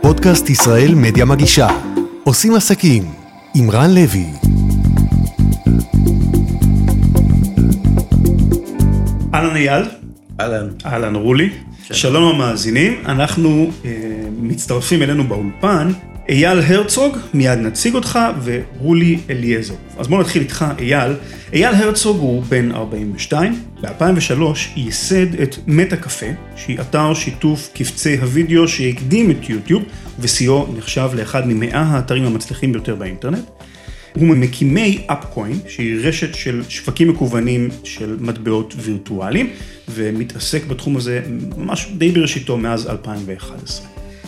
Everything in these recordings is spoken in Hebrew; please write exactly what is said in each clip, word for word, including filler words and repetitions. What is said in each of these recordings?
פודקאסט ישראל מדיה מגישה. עושים עסקים עם רן לוי. אהלן אייל. אהלן. אהלן רולי. שלום המאזינים, אנחנו אה, מצטרפים אלינו באולפן. אייל הרצוג, מיד נציג אותך, ורולי אליעזר. אז בואו נתחיל איתך, אייל. אייל הרצוג הוא בן ארבעים ושתיים. ב-אלפיים ושלוש ייסד את מטה קפה, שהיא אתר שיתוף קבצי הוידאו שהקדים את יוטיוב, וסיוע נחשב לאחד ממאה האתרים המצליחים ביותר באינטרנט. הוא ממקימי אפקוין, שהיא רשת של שווקים מקוונים של מטבעות וירטואליים, ומתעסק בתחום הזה ממש די בראשיתו מאז אלפיים ואחת עשרה.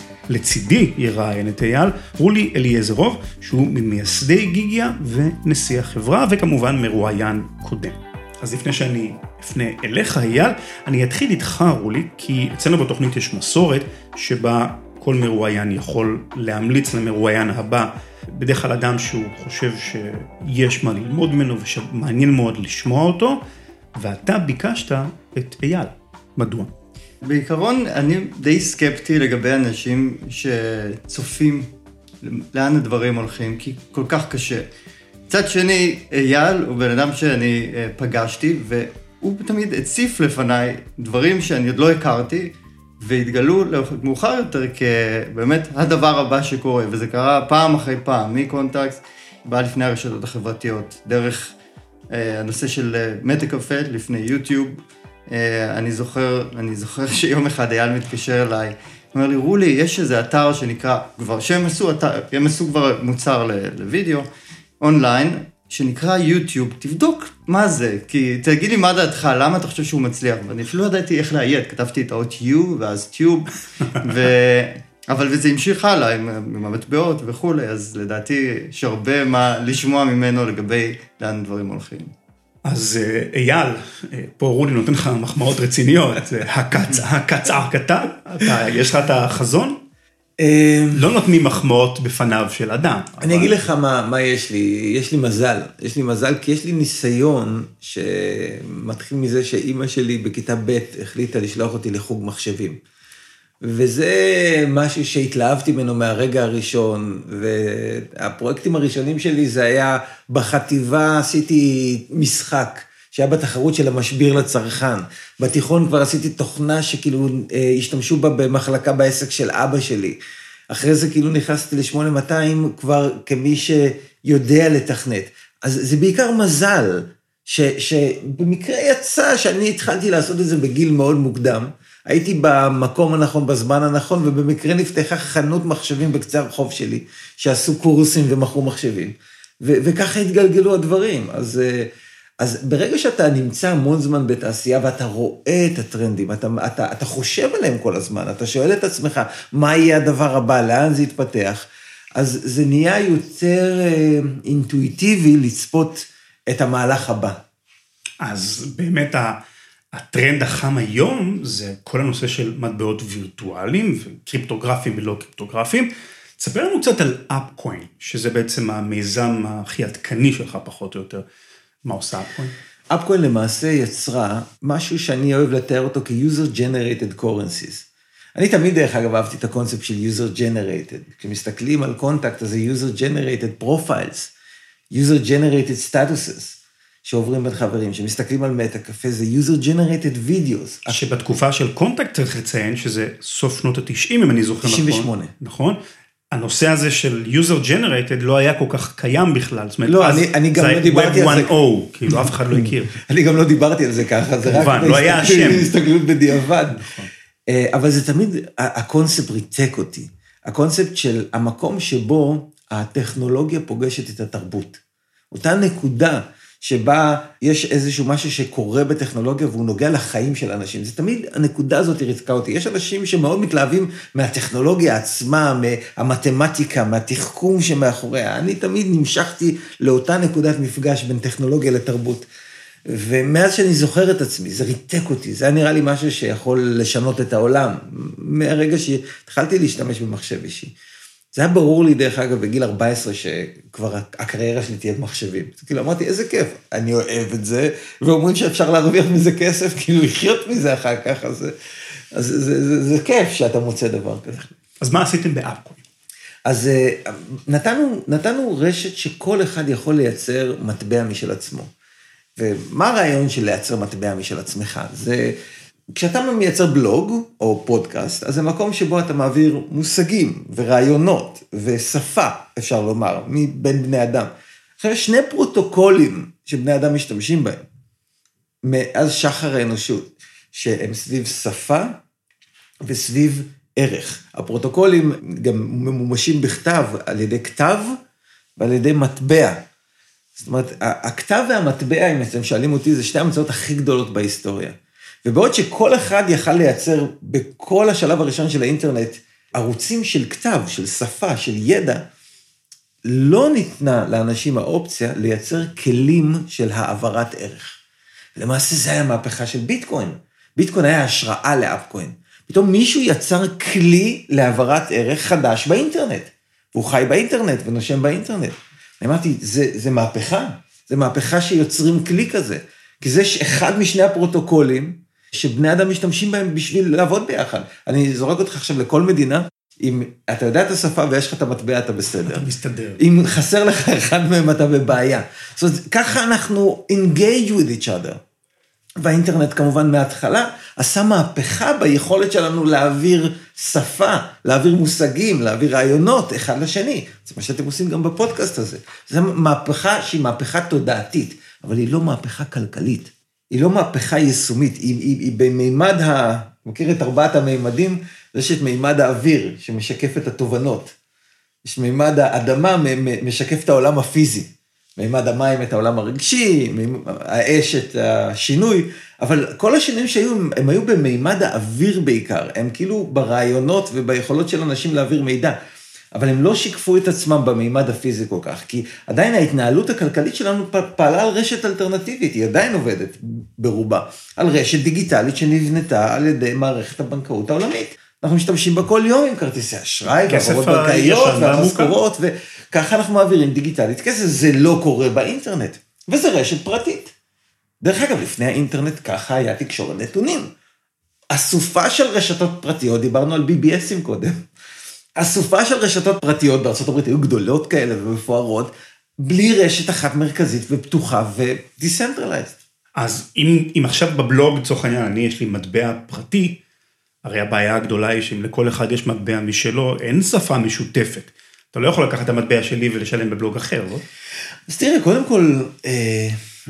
לצידי יראיין את אייל, רולי אליעזרוב, שהוא ממייסדי גיגיה ונשיא החברה, וכמובן מרואיין קודם. אז לפני שאני אפנה אליך אייל, אני אתחיל איתך רולי, כי אצלנו בתוכנית יש מסורת שבה כל מרואיין יכול להמליץ למרואיין הבא, בדרך כלל אדם שהוא חושב שיש מה ללמוד ממנו ושמעניין מאוד לשמוע אותו, ואתה ביקשת את אייל. מדוע? בעיקרון אני די סקפטי לגבי אנשים שצופים לאן הדברים הולכים, כי כל כך קשה. מצד שני, אייל הוא בן אדם שאני פגשתי, והוא תמיד הציף לפניי דברים שאני עוד לא הכרתי, והתגלו מאוחר יותר כבאמת הדבר הבא שקורה, וזה קרה פעם אחרי פעם, מקונטקט, בא לפני הרשתות החברתיות, דרך אה, הנושא של מטה קפה, לפני יוטיוב. אה, אני זוכר, אני זוכר שיום אחד אייל מתקשר אליי, הוא אומר לי, רולי, יש איזה אתר שנקרא, כבר, שהם עשו, אתר, הם עשו כבר מוצר לוידאו, אונליין, שנקרא יוטיוב, תבדוק מה זה, כי תגיד לי מה דעתך, למה אתה חושב שהוא מצליח, ואני אפילו לא ידעתי איך להיית, כתבתי את האות U ואז טיוב, ו... אבל וזה המשיך הלאה עם, עם המטבעות וכו', אז לדעתי יש הרבה מה לשמוע ממנו לגבי לאן דברים הולכים. אז אייל, פה רולי נותן לך מחמאות רציניות, הקצ, הקצר קטן, יש לך את החזון? לא נותנים מחמאות בפניו של אדם. אני אגיד לך מה, מה יש לי, יש לי מזל, יש לי מזל כי יש לי ניסיון שמתחיל מזה שאימא שלי בכיתה ב' החליטה לשלוח אותי לחוג מחשבים. וזה משהו שהתלהבתי ממנו מהרגע הראשון, והפרויקטים הראשונים שלי זה היה בחטיבה, עשיתי משחק, שהיה בתחרות של המשביר לצרכן. בתיכון כבר עשיתי תוכנה שכאילו השתמשו בה במחלקה בעסק של אבא שלי. אחרי זה כאילו נכנסתי ל-שמונה מאתיים כבר כמי שיודע לתכנת. אז זה בעיקר מזל, ש, שבמקרה יצא שאני התחלתי לעשות את זה בגיל מאוד מוקדם. הייתי במקום הנכון, בזמן הנכון, ובמקרה נפתחה חנות מחשבים בקצה הרחוב שלי, שעשו קורסים ומכרו מחשבים. ו- וככה התגלגלו הדברים. אז... אז ברגע שאתה נמצא המון זמן בתעשייה, ואתה רואה את הטרנדים, אתה, אתה, אתה חושב עליהם כל הזמן, אתה שואל את עצמך, מה יהיה הדבר הבא, לאן זה יתפתח, אז זה נהיה יותר אינטואיטיבי לצפות את המהלך הבא. אז באמת הטרנד החם היום, זה כל הנושא של מטבעות וירטואליים, וקריפטוגרפיים ולא קריפטוגרפיים. תספר לנו קצת על אפקוין, שזה בעצם המיזם הכי עדכני שלך פחות או יותר. מה עושה אפקוין? אפקוין למעשה יצרה משהו שאני אוהב לתאר אותו כ-user generated currencies. אני תמיד דרך אגב אהבתי את הקונספט של user generated. כשמסתכלים על קונטקט, אז זה user generated profiles, user generated statuses, שעוברים בין חברים. כשמסתכלים על מטה קפה, זה user generated videos. שבתקופה של קונטקט צריך לציין שזה סוף שנות ה-תשעים, אם אני זוכר נכון. תשעים ושמונה. נכון? הנושא הזה של user generated לא היה כל כך קיים בכלל. לא, אני, אני גם לא דיברתי על זה. כאילו אף אחד לא הכיר. אני גם לא דיברתי על זה ככה, זה רק לא היה השם. הסתכלות בדיעבד. אבל זה תמיד, הקונספט ריתק אותי. הקונספט של המקום שבו הטכנולוגיה פוגשת את התרבות. אותה נקודה שבה יש איזשהו משהו שקורה בטכנולוגיה, והוא נוגע לחיים של אנשים. זה תמיד, הנקודה הזאת ריתקה אותי. יש אנשים שמאוד מתלהבים מהטכנולוגיה עצמה, מהמתמטיקה, מהתחכום שמאחוריה. אני תמיד נמשכתי לאותה נקודת מפגש בין טכנולוגיה לתרבות. ומאז שאני זוכר את עצמי, זה ריתק אותי. זה היה נראה לי משהו שיכול לשנות את העולם. מהרגע שהתחלתי להשתמש במחשב אישי. זה היה ברור לי דרך אגב בגיל ארבע עשרה שכבר הקריירה שלי תהיה במחשבים. כאילו אמרתי, איזה כיף, אני אוהב את זה, ואומרים שאפשר להרוויח מזה כסף, כאילו לחיות מזה אחר כך, אז, אז זה, זה, זה, זה כיף שאתה מוצא דבר כזה. אז מה עשיתם באפקוין? אז נתנו, נתנו רשת שכל אחד יכול לייצר מטבע משל עצמו. ומה הרעיון של לייצר מטבע משל עצמך? זה, כשאתה מייצר בלוג או פודקאסט, אז זה מקום שבו אתה מעביר מושגים ורעיונות ושפה, אפשר לומר, מבין בני אדם. עכשיו, יש שני פרוטוקולים שבני אדם משתמשים בהם, מאז שחר האנושות, שהם סביב שפה וסביב ערך. הפרוטוקולים גם ממומשים בכתב על ידי כתב ועל ידי מטבע. זאת אומרת, הכתב והמטבע, אם אתם שואלים אותי, זה שתי המצאות הכי גדולות בהיסטוריה. ובעוד שכל אחד יכל לייצר בכל השלב הראשון של האינטרנט, ערוצים של כתב, של שפה, של ידע, לא ניתנה לאנשים האופציה לייצר כלים של העברת ערך. למעשה זה היה מהפכה של ביטקוין. ביטקוין היה השראה לאפקוין. פתאום מישהו יצר כלי להעברת ערך חדש באינטרנט. והוא חי באינטרנט ונושם באינטרנט. אני אמרתי, זה, זה מהפכה. זה מהפכה שיוצרים כלי כזה. כי זה אחד משני הפרוטוקולים שבני אדם משתמשים בהם בשביל לעבוד ביחד. אני זורק אותך עכשיו לכל מדינה, אם אתה יודע את השפה ויש לך את המטבע, אתה בסדר. אתה מסתדר. אם חסר לך אחד מהם, אתה בבעיה. זאת אומרת, ככה אנחנו engage with each other. והאינטרנט כמובן מההתחלה, עשה מהפכה ביכולת שלנו להעביר שפה, להעביר מושגים, להעביר רעיונות אחד לשני. זה מה שאתם עושים גם בפודקאסט הזה. זו מהפכה שהיא מהפכה תודעתית, אבל היא לא מהפכה כלכלית. היא לא מהפכה יישומית, היא, היא, היא במימד ה... מכיר את ארבעת המימדים? יש את מימד האוויר, שמשקף את התובנות. יש מימד האדמה, משקף את העולם הפיזי. מימד המים את העולם הרגשי, האש את השינוי, אבל כל השינויים שהיו, הם היו במימד האוויר בעיקר, הם כאילו ברעיונות וביכולות של אנשים להעביר מידע, אבל הם לא שיקפו את עצמם במימד הפיזי כל כך, כי עדיין ההתנהלות הכלכלית שלנו פעלה על רשת אלטרנטיבית, היא עדיין עובדת ברובה, על רשת דיגיטלית שנבנתה על ידי מערכת הבנקאות העולמית. אנחנו משתמשים בה כל יום עם כרטיסי אשראי, והעברות בנקאיות והמשכורות, וככה אנחנו מעבירים דיגיטלית כסף, זה לא קורה באינטרנט, וזה רשת פרטית. דרך אגב, לפני האינטרנט ככה היה תקשורת נתונים. אסופה של רשתות פרטיות, דיברנו על בי בי אסים קודם, אסופה של רשתות פרטיות בארצות הברית היו גדולות כאלה ומפוארות, בלי רשת אחת מרכזית ופתוחה ודיסנטרלייזד. אז אם, אם עכשיו בבלוג, לצורך העניין, אני יש לי מטבע פרטי, הרי הבעיה הגדולה היא שאם לכל אחד יש מטבע משלו, אין שפה משותפת. אתה לא יכול לקחת את המטבע שלי ולשלם בבלוג אחר, לא? אז תראה, קודם כל, אה,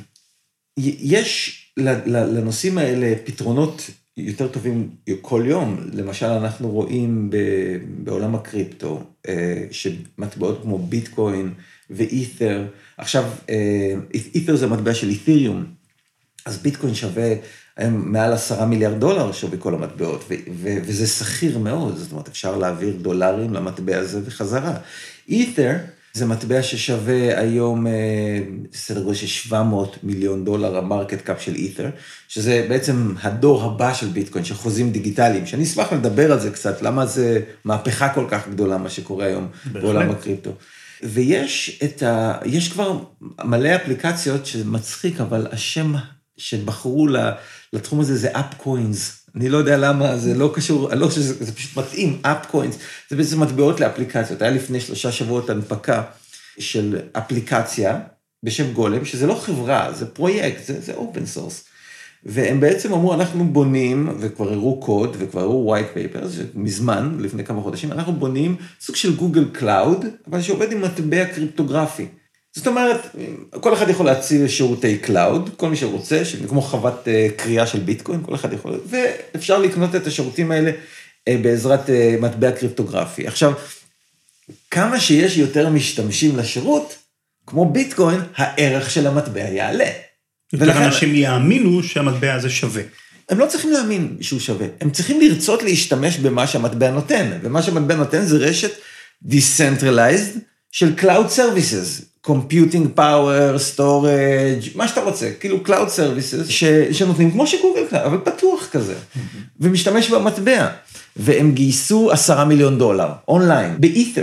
יש לנושאים האלה פתרונות יותר טובים כל יום. למשל, אנחנו רואים בעולם הקריפטו, אה, שמטבעות כמו ביטקוין ואית'ר, עכשיו, אה, אית'ר זה מטבע של אית'ריום, אז ביטקוין שווה מעל עשרה מיליארד דולר שווה כל המטבעות, ו- ו- וזה שכיר מאוד, זאת אומרת, אפשר להעביר דולרים למטבע הזה וחזרה. אית'ר זה מטבע ששווה היום סדר גודל של שבע מאות מיליון דולר, המרקט קאפ של אית'ר, שזה בעצם הדור הבא של ביטקוין, של חוזים דיגיטליים, שאני אשמח לדבר על זה קצת, למה זה מהפכה כל כך גדולה, מה שקורה היום בעולם הקריפטו. ויש את ה... יש כבר מלא אפליקציות שמצחיק, אבל השם שבחרו לתחום הזה זה אפקוינס. אני לא יודע למה, זה לא קשור, לא חושב שזה פשוט מתאים, אפקוינס. זה בעצם מטבעות לאפליקציות. היה לפני שלושה שבועות הנפקה של אפליקציה בשם גולם, שזה לא חברה, זה פרויקט, זה, זה אופן סורס. והם בעצם אמרו, אנחנו בונים, וכבר הראו קוד, וכבר הראו white papers, מזמן, לפני כמה חודשים, אנחנו בונים סוג של גוגל קלאוד, אבל שעובד עם מטבע קריפטוגרפי. זאת אומרת, כל אחד יכול להציע שירותי קלאוד, כל מי שרוצה, כמו חוות קריאה של ביטקוין, כל אחד יכול, ואפשר לקנות את השירותים האלה בעזרת מטבע קריפטוגרפי. עכשיו, כמה שיש יותר משתמשים לשירות, כמו ביטקוין, הערך של המטבע יעלה. יותר אנשים יאמינו שהמטבע הזה שווה. הם לא צריכים להאמין שהוא שווה, הם צריכים לרצות להשתמש במה שהמטבע נותן, ומה שהמטבע נותן זה רשת decentralized של cloud services, computing power, storage, מה שאתה רוצה, כאילו cloud services ש, שנותנים כמו שגוגל קלאוד, אבל פתוח כזה, ומשתמש במטבע, והם גייסו עשרה מיליון דולר, אונליין, באית'ר,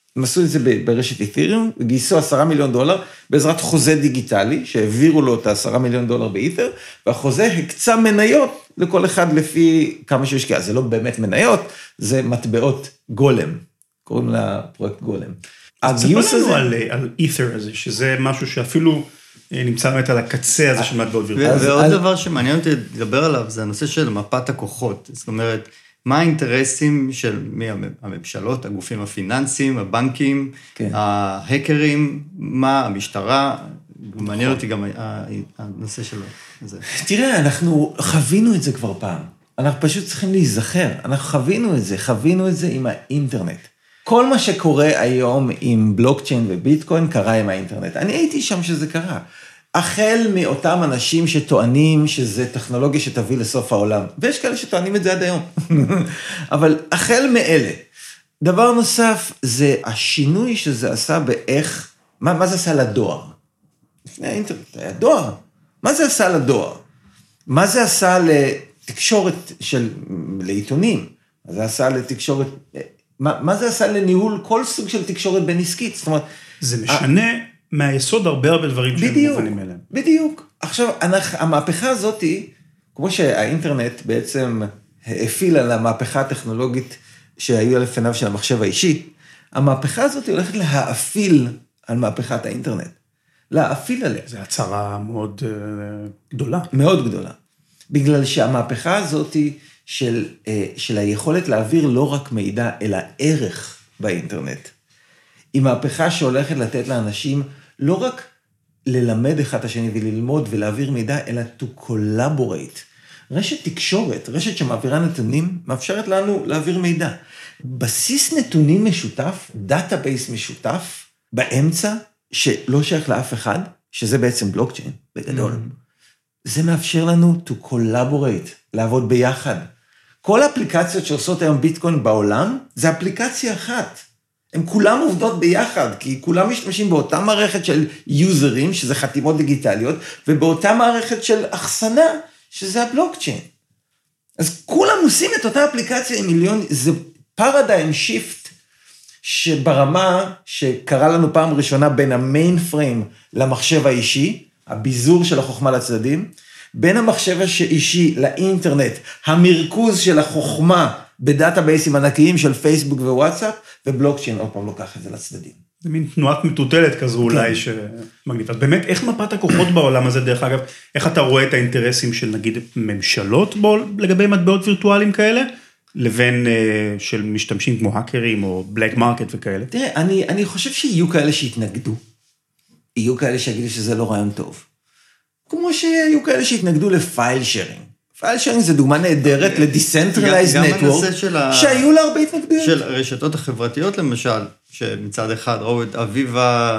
הם עשו את זה ברשת אית'ריום, וגייסו עשרה מיליון דולר, בעזרת חוזה דיגיטלי, שהעבירו לו את העשרה מיליון דולר באית'ר, והחוזה הקצה מניות לכל אחד לפי כמה שהשקיע. זה לא באמת מניות, זה מטבעות גולם. קוראים לה פרויקט גולם. הגיוס הזה... על, על אית'ר הזה, שזה משהו שאפילו נמצא באמת על הקצה הזה של מטבעות וירטואליים. ועוד דבר שמעניין אותי לדבר עליו, זה הנושא של מפת הכוחות. זאת אומרת, מה האינטרסים של מי הממשלות, הגופים הפיננסיים, הבנקים, ההקרים, מה המשטרה, מעניין אותי גם הנושא שלו. תראה, אנחנו חווינו את זה כבר פעם. אנחנו פשוט צריכים להיזכר. אנחנו חווינו את זה, חווינו את זה עם האינטרנט. כל מה שקורה היום עם בלוקצ'יין וביטקוין קרה עם האינטרנט. אני הייתי שם שזה קרה. החל מאותם אנשים שטוענים שזה טכנולוגיה שתביא לסוף העולם. ויש כאלה שטוענים את זה עד היום. אבל החל מאלה. דבר נוסף זה השינוי שזה עשה באיך, מה, מה זה עשה לדואר? לפני האינטרנט, היה דואר. מה זה עשה לדואר? מה זה עשה לתקשורת של, לעיתונים? מה זה עשה לתקשורת... מה, מה זה עשה לניהול כל סוג של תקשורת בין עסקית? זאת אומרת... זה משנה מהיסוד הרבה הרבה דברים שהם מובנים אליהם. בדיוק. עכשיו, המהפכה הזאת, כמו שהאינטרנט בעצם הפעיל על המהפכה הטכנולוגית שהיו על לפניו של המחשב האישי, המהפכה הזאת הולכת להאפיל על מהפכת האינטרנט. להאפיל עליה. זו הצהרה מאוד גדולה. מאוד גדולה. בגלל שהמהפכה הזאת של, של היכולת להעביר לא רק מידע, אלא ערך באינטרנט, היא מהפכה שהולכת לתת לאנשים לא רק ללמד אחד השני וללמוד ולהעביר מידע, אלא to collaborate. רשת תקשורת, רשת שמעבירה נתונים, מאפשרת לנו להעביר מידע. בסיס נתונים משותף, דאטאבייס משותף, באמצע, שלא שייך לאף אחד, שזה בעצם בלוקצ'יין, בגדול. זה מאפשר לנו to collaborate, לעבוד ביחד. כל האפליקציות שעושות היום ביטקוין בעולם, זה אפליקציה אחת. הן כולם עובדות ביחד, כי כולם משתמשים באותה מערכת של יוזרים, שזה חתימות דיגיטליות, ובאותה מערכת של אחסנה, שזה הבלוקצ'יין. אז כולם עושים את אותה אפליקציה עם מיליון, זה פרדיים שיפט, שברמה שקרה לנו פעם ראשונה בין המיין פריים למחשב האישי, הביזור של החוכמה לצדדים, בין המחשב האישי לאינטרנט, המרכוז של החוכמה בדאטאבייסים ענקיים של פייסבוק ווואטסאפ, ובלוקצ'יין עוד פעם לוקח את זה לצדדים. זה מין תנועת מטוטלת כזו אולי שמגניבה. באמת, איך מפת הכוחות בעולם הזה, דרך אגב, איך אתה רואה את האינטרסים של נגיד ממשלות לגבי מטבעות וירטואליים כאלה, לבין של משתמשים כמו האקרים או בלק מרקט וכאלה? תראה, אני, אני חושב שיהיו כאלה שהתנגדו. יהיו כאלה שיגידו שזה לא רעיון טוב. כמו שיהיו כאלה שהתנגדו לפייל שיירינג. פייל שיירינג זה דוגמה נהדרת לדיסנטרלייז נטוורק, שהיו לה הרבה התנגדויות. של הרשתות החברתיות למשל, שמצד אחד ראו את אביב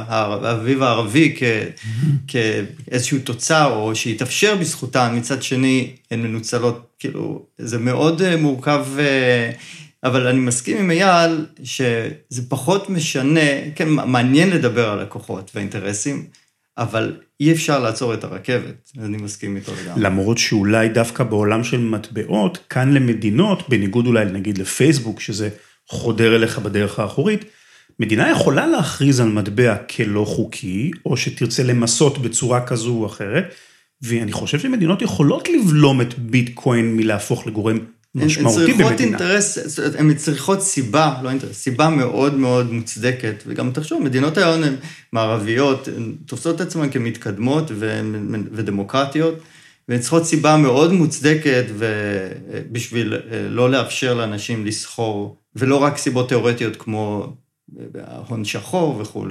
הערבי כאיזשהו תוצר, או שהתאפשר בזכותן, מצד שני הן מנוצלות, כאילו, זה מאוד מורכב, אבל אני מסכים עם אייל, שזה פחות משנה, כן, מעניין לדבר על הכוחות והאינטרסים, אבל אי אפשר לעצור את הרכבת, אני מסכים איתו לגמרי. למרות שאולי דווקא בעולם של מטבעות, כאן למדינות, בניגוד אולי נגיד לפייסבוק, שזה חודר אליך בדרך האחורית, מדינה יכולה להכריז על מטבע כלא חוקי, או שתרצה למסות בצורה כזו או אחרת, ואני חושב שמדינות יכולות לבלום את ביטקוין מלהפוך לגורם משמעותי במדינה. הן צריכות אינטרס, הן צריכות סיבה, לא אינטרס, סיבה מאוד מאוד מוצדקת, וגם תחשוב, מדינות היום הן מערביות, הן תופסות את עצמן כמתקדמות ודמוקרטיות, והן צריכות סיבה מאוד מוצדקת, בשביל לא לאפשר לאנשים לסחור, ולא רק סיבות תיאורטיות כמו הון שחור וכו'.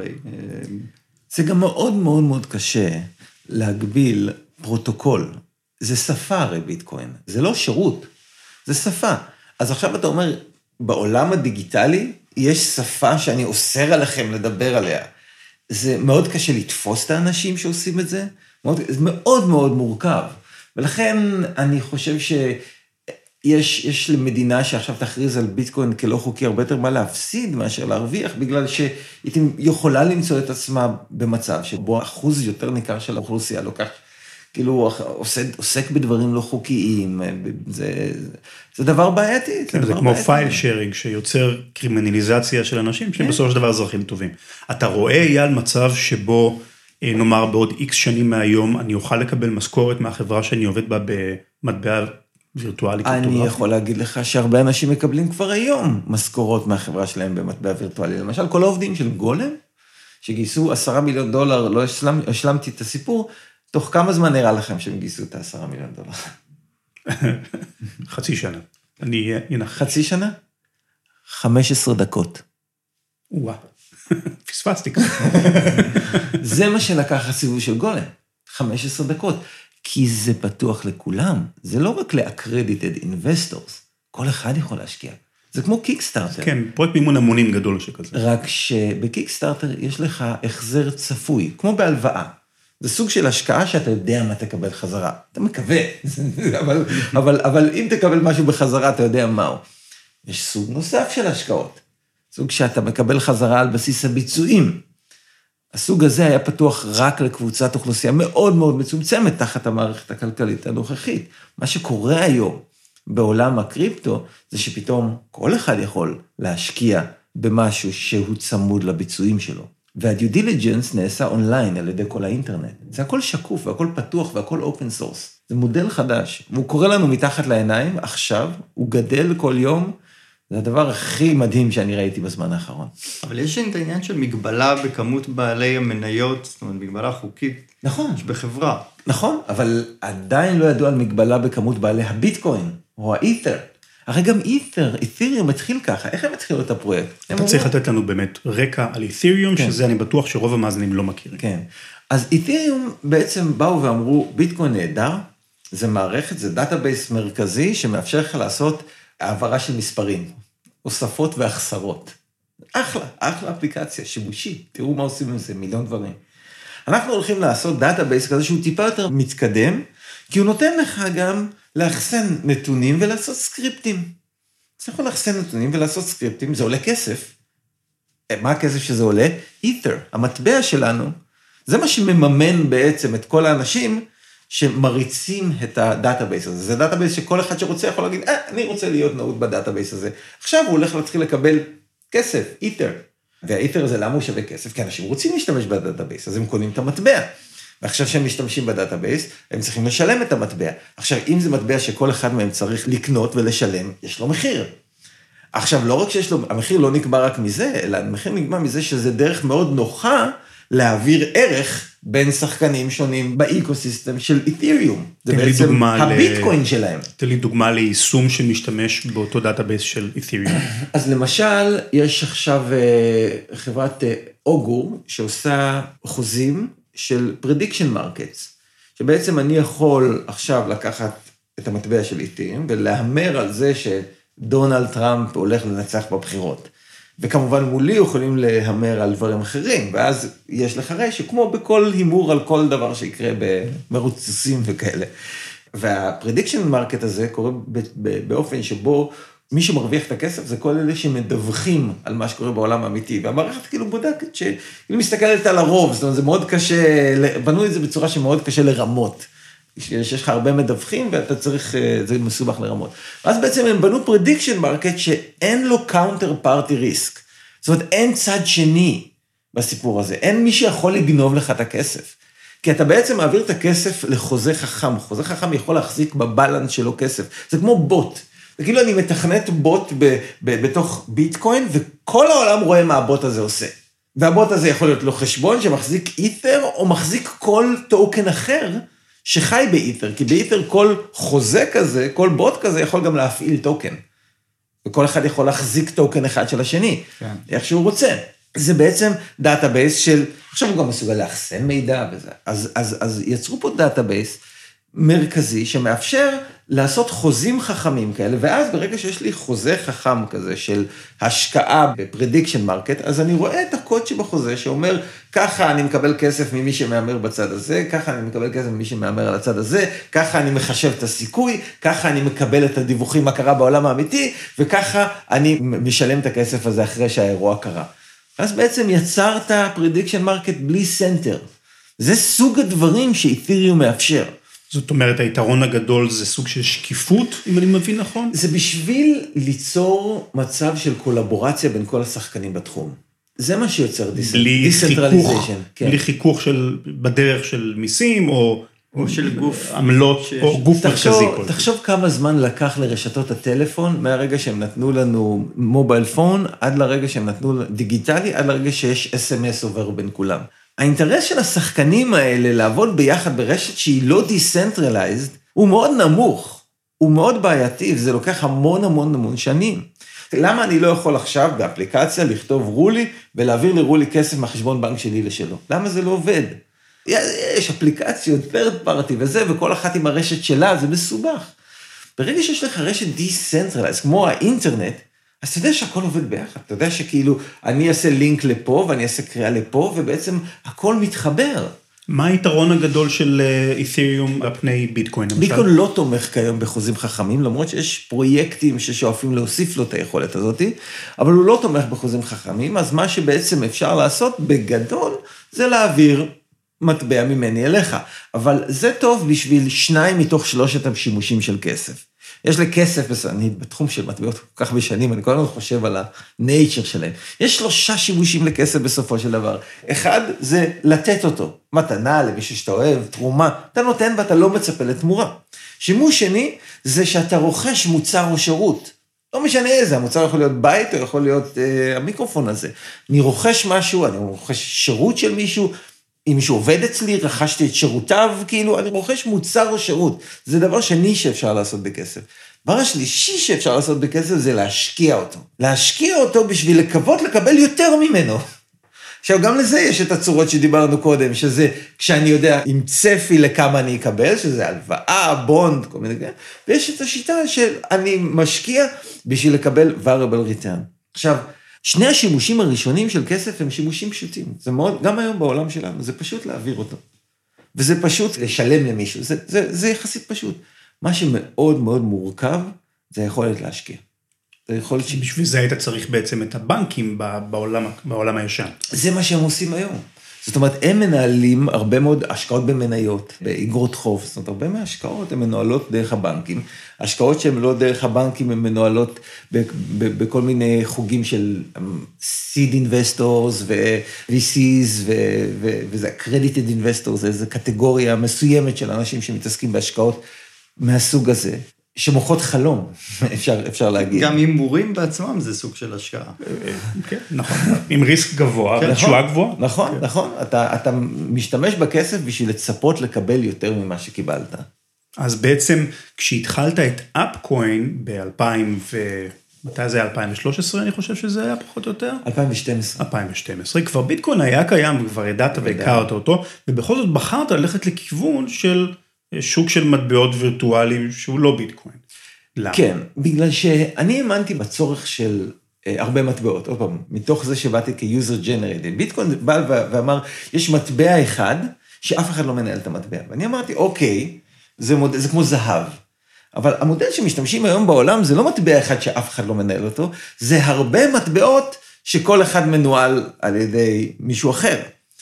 זה גם מאוד מאוד מאוד קשה להגביל פרוטוקול. זה שפה הרי ביטקוין, זה לא שירות. זה שפה. אז עכשיו אתה אומר, בעולם הדיגיטלי, יש שפה שאני אוסר עליכם לדבר עליה. זה מאוד קשה לתפוס את האנשים שעושים את זה, מאוד, זה מאוד מאוד מורכב. ולכן אני חושב שיש יש למדינה שעכשיו תכריז על ביטקוין כלא חוקי הרבה יותר מה להפסיד מאשר להרוויח, בגלל שהיא יכולה למצוא את עצמה במצב שבו אחוז יותר ניכר של האוכלוסייה לוקח כאילו עוסק, עוסק בדברים לא חוקיים, זה, זה דבר בעייתי. כן, זה כמו פייל שיירינג שיוצר קרימינליזציה של אנשים שהם בסופו של דבר אזרחים טובים. אתה רואה, אייל, מצב שבו, נאמר בעוד איקס שנים מהיום, אני אוכל לקבל משכורת מהחברה שאני עובד בה במטבע וירטואלי קריפטוגרפי? אני יכול להגיד לך שהרבה אנשים מקבלים כבר היום משכורות מהחברה שלהם במטבע וירטואלי. למשל, כל העובדים של גולם, שגייסו עשרה מיליון דולר, לא השלם, השלמתי את הסיפור, תוך כמה זמן נראה לכם שהם גייסו את העשרה מיליון דולר? חצי שנה. אני אנחש. חצי שנה? חמש עשרה דקות. וואו, פספסתי. זה מה שלקח הסיבוב של גולם, חמש עשרה דקות. כי זה פתוח לכולם, זה לא רק ל-accredited investors, כל אחד יכול להשקיע. זה כמו קיקסטארטר. כן, פרויקט מימון המונים גדול שכזה. רק שבקיקסטארטר יש לך החזר צפוי, כמו בהלוואה. זה סוג של השקעה שאתה יודע מה תקבל חזרה. אתה מקווה, אבל, אבל, אבל אם תקבל משהו בחזרה, אתה יודע מהו. יש סוג נוסף של השקעות. סוג שאתה מקבל חזרה על בסיס הביצועים. הסוג הזה היה פתוח רק לקבוצת אוכלוסייה מאוד מאוד מצומצמת תחת המערכת הכלכלית הנוכחית. מה שקורה היום בעולם הקריפטו, זה שפתאום כל אחד יכול להשקיע במשהו שהוא צמוד לביצועים שלו. וה-due diligence נעשה אונליין על ידי כל האינטרנט. זה הכל שקוף והכל פתוח והכל open source. זה מודל חדש, והוא קורא לנו מתחת לעיניים, עכשיו, הוא גדל כל יום, זה הדבר הכי מדהים שאני ראיתי בזמן האחרון. אבל יש את העניין של מגבלה בכמות בעלי המניות, זאת אומרת, מגבלה חוקית. נכון. בחברה. נכון, אבל עדיין לא ידעו על מגבלה בכמות בעלי הביטקוין, או האית'ר. הרי גם אית'ר, אית'ריום התחיל ככה, איך הם התחילו את הפרויקט? אתה צריך לתת לנו באמת רקע על אית'ריום, כן. שזה אני בטוח שרוב המאזינים לא מכירים. כן, אז אית'ריום בעצם באו ואמרו, ביטקוין נהדר, זה מערכת, זה דאטאבייס מרכזי, שמאפשר לך לעשות העברה של מספרים, הוספות והחסרות. אחלה, אחלה אפליקציה, שימושי, תראו מה עושים עם זה, מיליון דברים. אנחנו הולכים לעשות דאטאבייס כזה שהוא טיפה יותר מתקדם, כי הוא נותן לך גם לאחסן נתונים ולעשות סקריפטים. אתה יכול לאחסן נתונים ולעשות סקריפטים, זה עולה כסף. מה הכסף שזה עולה? אית'ר, המטבע שלנו, זה מה שמממן בעצם את כל האנשים שמריצים את הדאטאבייס הזה. זה דאטאבייס שכל אחד שרוצה יכול להגיד, אה, אני רוצה להיות נעוד בדאטאבייס הזה. עכשיו הוא הולך להתחיל לקבל כסף, אית'ר. והאית'ר הזה למה הוא שווה כסף? כי אנשים רוצים להשתמש בדאטאבייס, אז הם קונים את המטבע. ועכשיו שהם משתמשים בדאטאבייס, הם צריכים לשלם את המטבע. עכשיו, אם זה מטבע שכל אחד מהם צריך לקנות ולשלם, יש לו מחיר. עכשיו, לא רק שיש לו, המחיר לא נקבע רק מזה, אלא המחיר נקבע מזה שזה דרך מאוד נוחה להעביר ערך בין שחקנים שונים באקוסיסטם של אית'ריום. זה בעצם הביטקוין שלהם. תן לי דוגמה ליישום שמשתמש באותו דאטאבייס של אית'ריום. אז למשל, יש עכשיו חברת אוגור, שעושה חוזים של prediction markets, שבעצם אני יכול עכשיו לקחת את המטבע של אית'ריום, ולהמר על זה שדונלד טראמפ הולך לנצח בבחירות. וכמובן מולי יכולים להמר על דברים אחרים, ואז יש לך רשת, כמו בכל הימור על כל דבר שיקרה במרוצים וכאלה. והפרדיקשן מרקט הזה קורה באופן שבו מי שמרוויח את הכסף זה כל אלה שמדווחים על מה שקורה בעולם האמיתי, והמערכת כאילו בודקת שכאילו מסתכלת על הרוב, זאת אומרת זה מאוד קשה, בנו את זה בצורה שמאוד קשה לרמות. שיש לך הרבה מדווחים ואתה צריך, זה מסובך לרמות. ואז בעצם הם בנו prediction market שאין לו counter party risk. זאת אומרת, אין צד שני בסיפור הזה. אין מי שיכול לגנוב לך את הכסף. כי אתה בעצם מעביר את הכסף לחוזה חכם. חוזה חכם יכול להחזיק בבלנס שלו כסף. זה כמו בוט. זה כאילו אני מתכנת בוט ב- ב- בתוך ביטקוין, וכל העולם רואה מה הבוט הזה עושה. והבוט הזה יכול להיות לו חשבון שמחזיק אית'ר, או מחזיק כל טוקן אחר, שחי באית'ר, כי באית'ר כל חוזה כזה, כל בוט כזה יכול גם להפעיל טוקן. וכל אחד יכול להחזיק טוקן אחד של השני, כן. איך שהוא רוצה. זה בעצם דאטאבייס של, עכשיו הוא גם מסוגל לאחסן מידע וזה. אז, אז, אז יצרו פה דאטאבייס מרכזי שמאפשר לעשות חוזים חכמים כאלה, ואז ברגע שיש לי חוזה חכם כזה של השקעה בפרדיקשן מרקט, אז אני רואה את הקוד שבחוזה שאומר, ככה אני מקבל כסף ממי שמאמר בצד הזה, ככה אני מקבל כסף ממי שמאמר על הצד הזה, ככה אני מחשב את הסיכוי, ככה אני מקבל את הדיווחים מה קרה בעולם האמיתי, וככה אני משלם את הכסף הזה אחרי שהאירוע קרה. אז בעצם יצרת פרדיקשן מרקט בלי סנטר. זה סוג הדברים שאית'ריום מאפשר. זאת אומרת, היתרון הגדול זה סוג של שקיפות, אם אני מבין נכון? זה בשביל ליצור מצב של קולבורציה בין כל השחקנים בתחום. זה מה שיוצר דיסנטרליזיישן. בלי חיכוך של, בדרך של מיסים, או, או של גוף. עמלות, שיש... או גוף מרכזי. תחשוב כמה זמן לקח לרשתות הטלפון, מהרגע שהם נתנו לנו מובייל פון, עד לרגע שהם נתנו דיגיטלי, עד לרגע שיש אס אם אס עובר בין כולם. האינטרס של השחקנים האלה לעבוד ביחד ברשת שהיא לא דיסנטרליזד, הוא מאוד נמוך, הוא מאוד בעייתי, וזה לוקח המון המון המון שנים. למה אני לא יכול עכשיו באפליקציה לכתוב רולי, ולהעביר לרולי כסף מהחשבון בנק שלי לשלו? למה זה לא עובד? יש אפליקציות, third party וזה, וכל אחת עם הרשת שלה, זה מסובך. ברגע שיש לך רשת דיסנטרליזד, כמו האינטרנט, אז אתה יודע שהכל עובד ביחד, אתה יודע שכאילו אני אעשה לינק לפה ואני אעשה קריאה לפה, ובעצם הכל מתחבר. מה היתרון הגדול של אית'ריום על פני ביטקוין? ביטקוין לא תומך כיום בחוזים חכמים, למרות שיש פרויקטים ששואפים להוסיף לו את היכולת הזאת, אבל הוא לא תומך בחוזים חכמים, אז מה שבעצם אפשר לעשות בגדול, זה להעביר מטבע ממני אליך. אבל זה טוב בשביל שניים מתוך שלושת השימושים של כסף. יש לי כסף, אני בתחום של מטבעות כל כך בשנים, אני כל הזמן חושב על הנייצ'ר שלהם. יש שלושה שימושים לכסף בסופו של דבר. אחד זה לתת אותו, מתנה למישהו שאתה אוהב, תרומה, אתה נותן ואתה לא מצפה לתמורה. שימוש שני זה שאתה רוכש מוצר או שירות. לא משנה איזה, המוצר יכול להיות בית או יכול להיות אה, המיקרופון הזה. אני רוכש משהו, אני רוכש שירות של מישהו, אם מישהו עובד אצלי, רכשתי את שירותיו, כאילו, אני רוכש מוצר או שירות. זה דבר שני שאפשר לעשות בכסף. דבר השלישי שאפשר לעשות בכסף זה להשקיע אותו. להשקיע אותו בשביל לקוות לקבל יותר ממנו. עכשיו, גם לזה יש את הצורות שדיברנו קודם, שזה כשאני יודע עם צפי לכמה אני אקבל, שזה הלוואה, בונד, כל מיני כאלה, ויש את השיטה שאני משקיע בשביל לקבל variable return. עכשיו, שני השימושים הראשונים של כסף הם שימושים פשוטים. זה מאוד, גם היום בעולם שלנו, זה פשוט להעביר אותו. וזה פשוט לשלם למישהו. זה, זה, זה יחסית פשוט. מה שמאוד מאוד מורכב, זה היכולת להשקיע. זה יכולת ש... בשביל זה היית צריך בעצם את הבנקים בעולם, בעולם הישן. זה מה שהם עושים היום. זאת אומרת, הם מנהלים הרבה מאוד השקעות במניות, באגרות חוב, זאת אומרת, הרבה מההשקעות הן מנוהלות דרך הבנקים. השקעות שהן לא דרך הבנקים, הן מנוהלות בכל מיני חוגים של seed investors ו-וי סי'ס, וזה accredited investors, זה קטגוריה מסוימת של אנשים שמתעסקים בהשקעות מהסוג הזה. שמוכות חלום, אפשר, אפשר להגיד. גם הימורים בעצמם זה סוג של השקעה. כן, נכון. עם ריסק גבוה, ותשואה גבוהה. נכון, נכון. אתה, אתה משתמש בכסף בשביל לצפות לקבל יותר ממה שקיבלת. אז בעצם, כשהתחלת את אפקוין ב-אלפיים ו... מתי זה היה? אלפיים ושלוש עשרה, אני חושב שזה היה פחות או יותר? אלפיים ושתים עשרה. אלפיים ושתים עשרה. כבר ביטקוין היה קיים, וכבר ידעת והכרת אותו, ובכל זאת בחרת ללכת לכיוון של... שוק של מטבעות וירטואליים שהוא לא ביטקוין. למה? כן, בגלל שאני האמנתי בצורך של אה, הרבה מטבעות. עוד פעם, מתוך זה שבאתי כ-user generated. ביטקוין בא ואמר, יש מטבע אחד שאף אחד לא מנהל את המטבע. ואני אמרתי, אוקיי, זה, מוד... זה כמו זהב. אבל המודל שמשתמשים היום בעולם זה לא מטבע אחד שאף אחד לא מנהל אותו, זה הרבה מטבעות שכל אחד מנוהל על ידי מישהו אחר.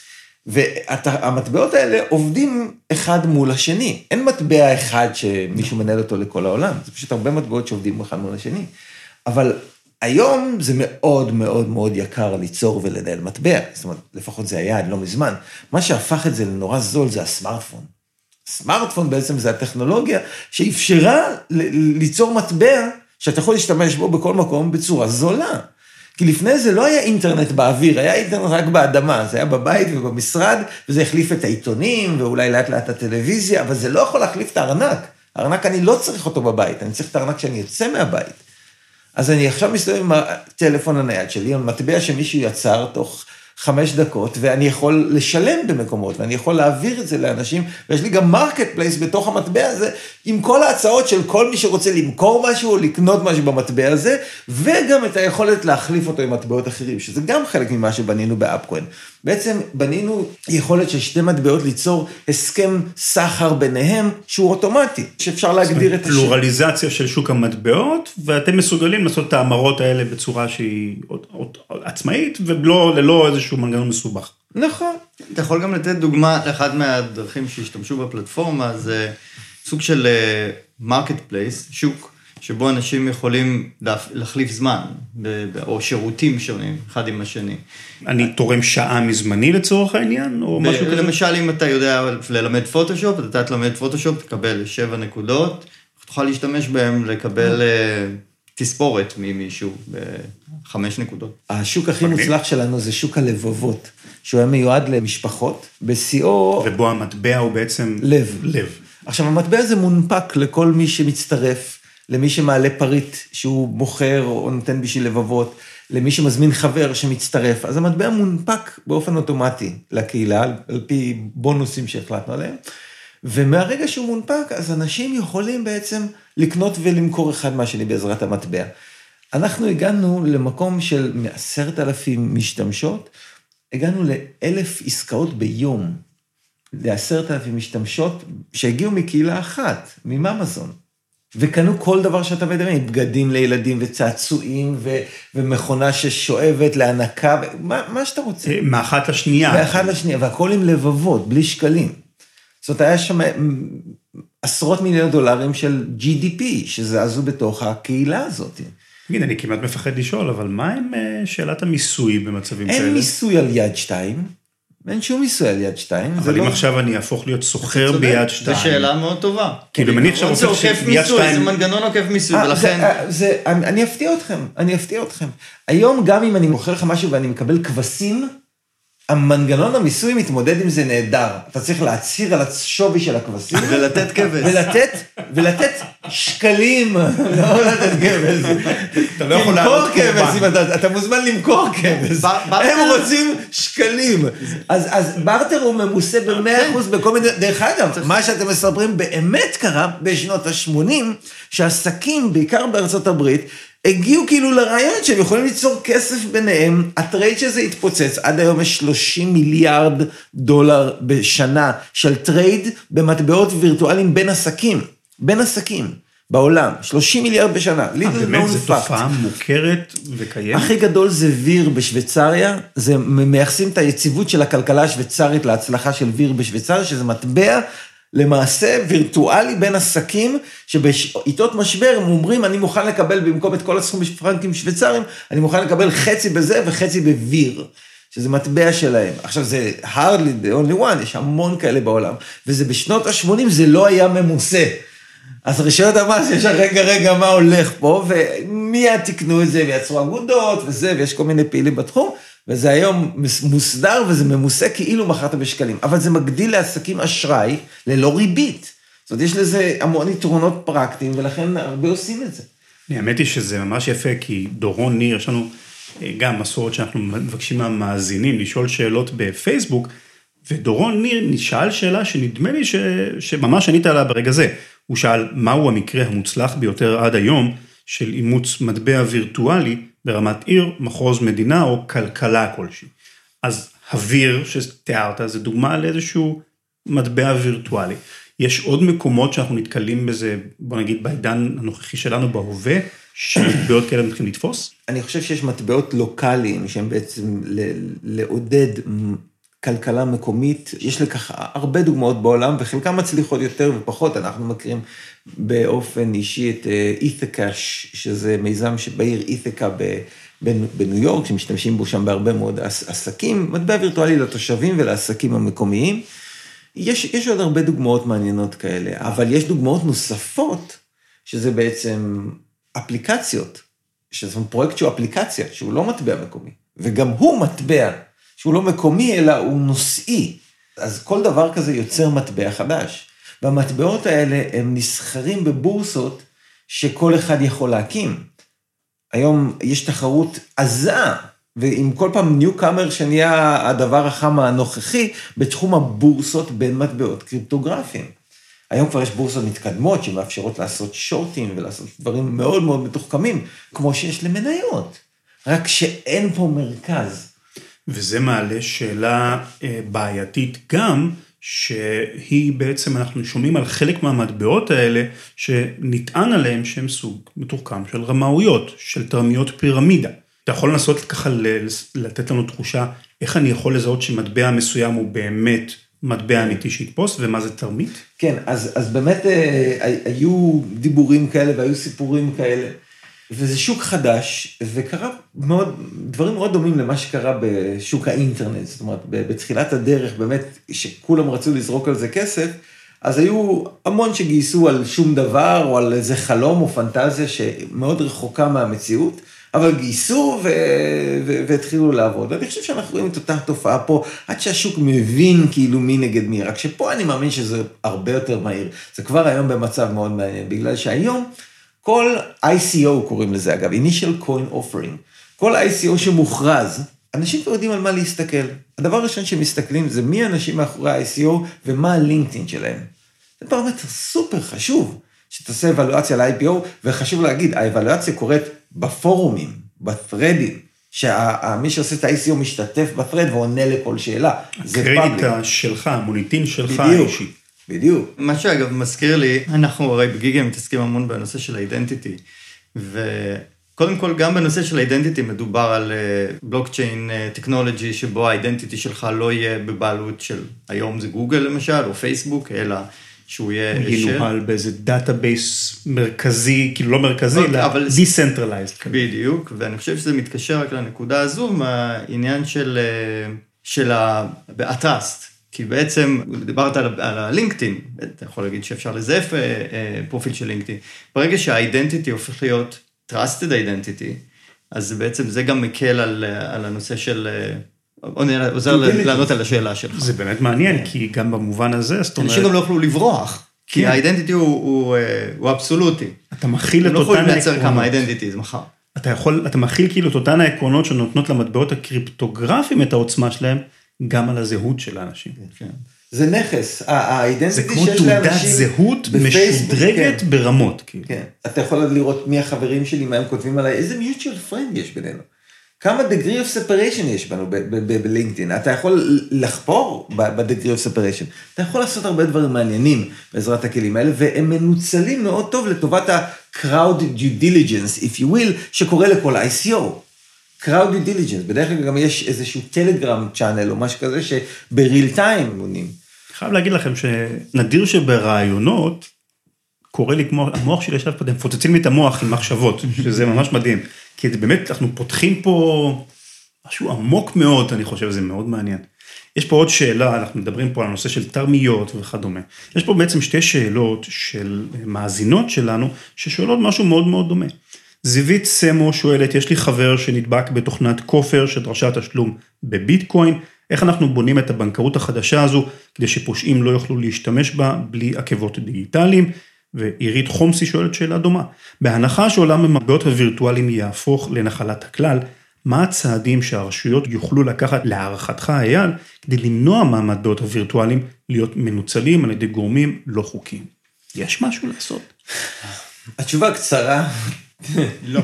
והמטבעות האלה עובדים אחד מול השני. אין מטבע אחד שמישהו מנהל אותו לכל העולם. זה פשוט הרבה מטבעות שעובדים אחד מול השני. אבל היום זה מאוד מאוד מאוד יקר ליצור ולנהל מטבע. זאת אומרת, לפחות זה היה עד לא מזמן. מה שהפך את זה לנורא זול זה הסמארטפון. הסמארטפון בעצם זה הטכנולוגיה שאפשרה ליצור מטבע שאתה יכול להשתמש בו בכל מקום בצורה זולה. כי לפני זה לא היה אינטרנט באוויר, היה אינטרנט רק באדמה, זה היה בבית ובמשרד, וזה החליף את העיתונים, ואולי לאט לאט הטלוויזיה, אבל זה לא יכול להחליף את הארנק. הארנק אני לא צריך אותו בבית, אני צריך את הארנק שאני יוצא מהבית. אז אני עכשיו מסתובב עם הטלפון הנייד שלי, על מטבע שמישהו יצר תוך חמש דקות, ואני יכול לשלם במקומות, ואני יכול להעביר את זה לאנשים, ויש לי גם מרקט פלייס בתוך המטבע הזה, עם כל ההצעות של כל מי שרוצה למכור משהו, או לקנות משהו במטבע הזה, וגם את היכולת להחליף אותו עם מטבעות אחרים, שזה גם חלק ממה שבנינו באפקוין. בעצם בנינו יכולת של שתי מטבעות ליצור הסכם סחר ביניהם, שהוא אוטומטי, שאפשר להגדיר את השם. פלורליזציה של שוק המטבעות, ואתם מסוגלים לעשות את האמרות האלה בצורה שהיא עצמאית, ולא איזשהו מנגנון מסובך. נכון. אתה יכול גם לתת דוגמה לאחד מהדרכים שהשתמשו בפלטפורמה, זה סוג של מרקט פלייס, שוק, שבו אנשים יכולים להחליף זמן, או שירותים שונים, אחד עם השני. אני תורם שעה מזמני לצורך העניין, או משהו כזה? למשל, אם אתה יודע ללמד פוטושופ, אתה תלמד פוטושופ, תקבל שבע נקודות, תוכל להשתמש בהם לקבל תספורת ממישהו בחמש נקודות. השוק הכי מוצלח שלנו זה שוק הלבבות, שהוא היה מיועד למשפחות, בשיאו... ובו המטבע הוא בעצם... לב. לב. עכשיו, המטבע הזה מונפק לכל מי שמצטרף, למי שמעלה פריט שהוא בוחר או נותן בשביל לבבות, למי שמזמין חבר שמצטרף. אז המטבע מונפק באופן אוטומטי לקהילה, על פי בונוסים שהחלטנו עליהם. ומהרגע שהוא מונפק, אז אנשים יכולים בעצם לקנות ולמכור אחד מהשני בעזרת המטבע. אנחנו הגענו למקום של עשרת אלפים משתמשות, הגענו לאלף עסקאות ביום, לעשרת אלפים משתמשות שהגיעו מקהילה אחת, מממזון. וקנו כל דבר שאתה מדמיין, בגדים לילדים וצעצועים ו- ומכונה ששואבת להנקה, מה, מה שאתה רוצה. מאחת לשנייה. מאחת לשנייה, והכל עם לבבות, בלי שקלים. זאת אומרת, היה שם עשרות מיליון דולרים של ג'י די פי, שזעזו בתוך הקהילה הזאת. תגיד, אני כמעט מפחד לשאול, אבל מה עם שאלת המיסוי במצבים כאלה? אין מיסוי על יד שתיים, אין שום מיסוי על יד שתיים. אבל אם עכשיו אני אהפוך להיות סוחר ביד שתיים. זו שאלה מאוד טובה. כאילו, אם אני עכשיו הופך שיד שתיים... זה מנגנון עוקף מיסוי, ולכן... אני אפתיע אתכם, אני אפתיע אתכם. היום גם אם אני מוכר לך משהו ואני מקבל כבשים, המנגנון המיסוי מתמודד עם זה נהדר. אתה צריך להצהיר על השווי של הכבשים. ולתת כבש. ולתת, ולתת שקלים, לא לתת כבש. אתה לא יכול לעלות כבש, אתה מוזמן למכור כבש. הם רוצים שקלים. אז ברטר הוא ממוסה ב-מאה אחוז בכל מיני... דרך אגב, מה שאתם מספרים באמת קרה בשנות ה-שמונים, שהעסקים, בעיקר בארצות הברית, הגיעו כאילו לרעיון שהם יכולים ליצור כסף ביניהם, הטרייד שזה התפוצץ, עד היום יש שלושים מיליארד דולר בשנה של טרייד במטבעות וירטואליים בין עסקים, בין עסקים בעולם, שלושים מיליארד בשנה. באמת זו תופעה מוכרת וקיימת? הכי גדול זה ויר בשוויצריה, זה מייחסים את היציבות של הכלכלה השוויצרית להצלחה של ויר בשוויצריה, שזה מטבע למעשה וירטואלי בין עסקים, שבעיתות משבר הם אומרים, אני מוכן לקבל במקום את כל הסכום בפרנקים שוויצרים, אני מוכן לקבל חצי בזה וחצי בוויר, שזה מטבע שלהם. עכשיו זה hardly the only one, יש המון כאלה בעולם, וזה בשנות ה-שמונים זה לא היה ממוסה. אז רשויות המס, יש רגע רגע מה הולך פה, ומיד תקנו את זה, ויצרו אגודות וזה, ויש כל מיני פעילים בתחום, וזה היום מוסדר, וזה ממוסה כאילו מכרת בשקלים. אבל זה מגדיל לעסקים אשראי, ללא ריבית. זאת אומרת, יש לזה המון יתרונות פרקטיים, ולכן הרבה עושים את זה. האמת היא שזה ממש יפה, כי דורון ניר, יש לנו גם מסורת שאנחנו מבקשים מהמאזינים, לשאול שאלות בפייסבוק, ודורון ניר נשאל שאלה שנדמה לי ש... שממש ענית עליה ברגע זה. הוא שאל, מהו המקרה המוצלח ביותר עד היום, של אימוץ מטבע וירטואלי, ברמת עיר, מחוז מדינה או כלכלה כלשהי. אז הוויר שתיארת, זה דוגמה לאיזשהו מטבע וירטואלי. יש עוד מקומות שאנחנו נתקלים בזה, בוא נגיד, בעידן הנוכחי שלנו בהווה, שמטבעות כאלה מתחילים לתפוס? אני חושב שיש מטבעות לוקליים, שהם בעצם לעודד כלכלה מקומית. יש לכך הרבה דוגמאות בעולם, וחלקם מצליחות יותר ופחות. אנחנו מכירים באופן אישי את אית'קאש, שזה מיזם שבעיר אית'קה בניו יורק, שמשתמשים בו שם בהרבה מאוד עסקים, מטבע וירטואלי לתושבים ולעסקים המקומיים. יש, יש עוד הרבה דוגמאות מעניינות כאלה, אבל יש דוגמאות נוספות, שזה בעצם אפליקציות, שזה פרויקט שהוא אפליקציה, שהוא לא מטבע מקומי, וגם הוא מטבע, שהוא לא מקומי, אלא הוא נושאי. אז כל דבר כזה יוצר מטבע חדש. והמטבעות האלה הם נסחרים בבורסות שכל אחד יכול להקים. היום יש תחרות עזה, ועם כל פעם ניו-קאמר שנהיה הדבר החם הנוכחי, בתחום הבורסות בין מטבעות קריפטוגרפיים. היום כבר יש בורסות מתקדמות שמאפשרות לעשות שורטים ולעשות דברים מאוד מאוד מתוחכמים, כמו שיש למניות, רק שאין פה מרכז. וזה מעלה שאלה בעייתית גם, שהיא בעצם, אנחנו שומעים על חלק מהמטבעות האלה, שנטען עליהם שהם סוג מתוחכם של רמאויות, של תרמיות פירמידה. אתה יכול לנסות ככה לתת לנו תחושה, איך אני יכול לזהות שמטבע מסוים הוא באמת מטבע אמיתי שיתפוס, ומה זה תרמית? כן, אז, אז באמת היו דיבורים כאלה והיו סיפורים כאלה, וזה שוק חדש, וקרה מאוד, דברים מאוד דומים למה שקרה בשוק האינטרנט, זאת אומרת, בתחילת הדרך, באמת, שכולם רצו לזרוק על זה כסף, אז היו המון שגייסו על שום דבר, או על איזה חלום או פנטזיה שמאוד רחוקה מהמציאות, אבל גייסו ו... ו... והתחילו לעבוד. ואני חושב שאנחנו רואים את אותה תופעה פה, עד שהשוק מבין כאילו מי נגד מי, רק שפה אני מאמין שזה הרבה יותר מהיר. זה כבר היום במצב מאוד מעניין, בגלל שהיום כל איי סי או קוראים לזה, אגב, Initial Coin Offering, כל איי סי או שמוכרז, אנשים כבר יודעים על מה להסתכל. הדבר הראשון שמסתכלים זה מי האנשים מאחורי ה-איי סי או ומה הלינקדאין שלהם. זה פרמטר סופר חשוב, שתעשה אבלואציה ל-איי פי או, וחשוב להגיד, האבלואציה קורית בפורומים, בפרדים, שמי שעושה את ה-איי סי או משתתף בפרד ועונה לכל שאלה. הקרדיט שלך, המוניטין שלך האישי. בדיוק. מה שאגב מזכיר לי, אנחנו הרי בגיגה מתעסקים המון בנושא של אידנטיטי, וקודם כל גם בנושא של אידנטיטי מדובר על בלוקצ'יין טכנולוגי, שבו האידנטיטי שלך לא יהיה בבעלות של, היום זה גוגל למשל, או פייסבוק, אלא שהוא יהיה... הוא ינוהל באיזה דאטאבייס מרכזי, כאילו לא מרכזי, אלא decentralized. בדיוק, ואני חושב שזה מתקשר רק לנקודה הזו, מהעניין של, של הטראסט. כי בעצם, דיברת על הלינקדאין, אתה יכול להגיד שאפשר לזייף פרופיל של לינקדאין. ברגע שהאידנטיטי הופך להיות trusted identity, אז בעצם זה גם מקל על, על הנושא של... עוזר לענות על השאלה שלך. זה באמת מעניין, כי גם במובן הזה, זאת אומרת... אנשים גם לא יכולו לברוח, כי האידנטיטי הוא אבסולוטי. אתה מכיל את אותן העקרונות. לא יכולים לייצר כמה אידנטיטיז מחר. אתה יכול, אתה מכיל כאילו את אותן העקרונות שנותנות למטבעות הקריפטוגרפיים את העוצמה שלהם, גם על הזהות של האנשים. זה נכס, האידנטיטי שיש לאנשים... זה כמו תעודת זהות משודרגת ברמות. כן, אתה יכול לראות מי החברים שלי, מה הם כותבים עליי, איזה mutual friend יש בינינו. כמה degree of separation יש בנו בלינקדאין. אתה יכול לחפור ב-degree of separation. אתה יכול לעשות הרבה דברים מעניינים בעזרת הכלים האלה, והם מנוצלים מאוד טוב לטובת ה-crowd due diligence, if you will, שקורה לכל איי סי או. crowd due diligence. בדרך כלל גם יש איזשהו טלגרם צ'אנל או משהו כזה שבריל טיים מונים. חייב להגיד לכם שנדיר שברעיונות, קורה לי כמו, המוח שלי ישב פה, הם פוצצים לי את המוח עם מחשבות, שזה ממש מדהים. כי באמת אנחנו פותחים פה משהו עמוק מאוד, אני חושב, זה מאוד מעניין. יש פה עוד שאלה, אנחנו מדברים פה על הנושא של תרמיות וכדומה. יש פה בעצם שתי שאלות של מאזינות שלנו, ששואלות משהו מאוד מאוד דומה. זיווית סמו שואלת, יש לי חבר שנדבק בתוכנת כופר שדרשה תשלום בביטקוין, איך אנחנו בונים את הבנקאות החדשה הזו, כדי שפושעים לא יוכלו להשתמש בה בלי עקבות דיגיטליים, ועירית חומסי שואלת שאלה דומה. בהנחה שעולם המטבעות הווירטואליים יהפוך לנחלת הכלל, מה הצעדים שהרשויות יוכלו לקחת להערכתך, אייל, כדי למנוע מהמטבעות הווירטואליים להיות מנוצלים על ידי גורמים לא חוקיים? יש משהו לעשות? התשובה קצרה, לא.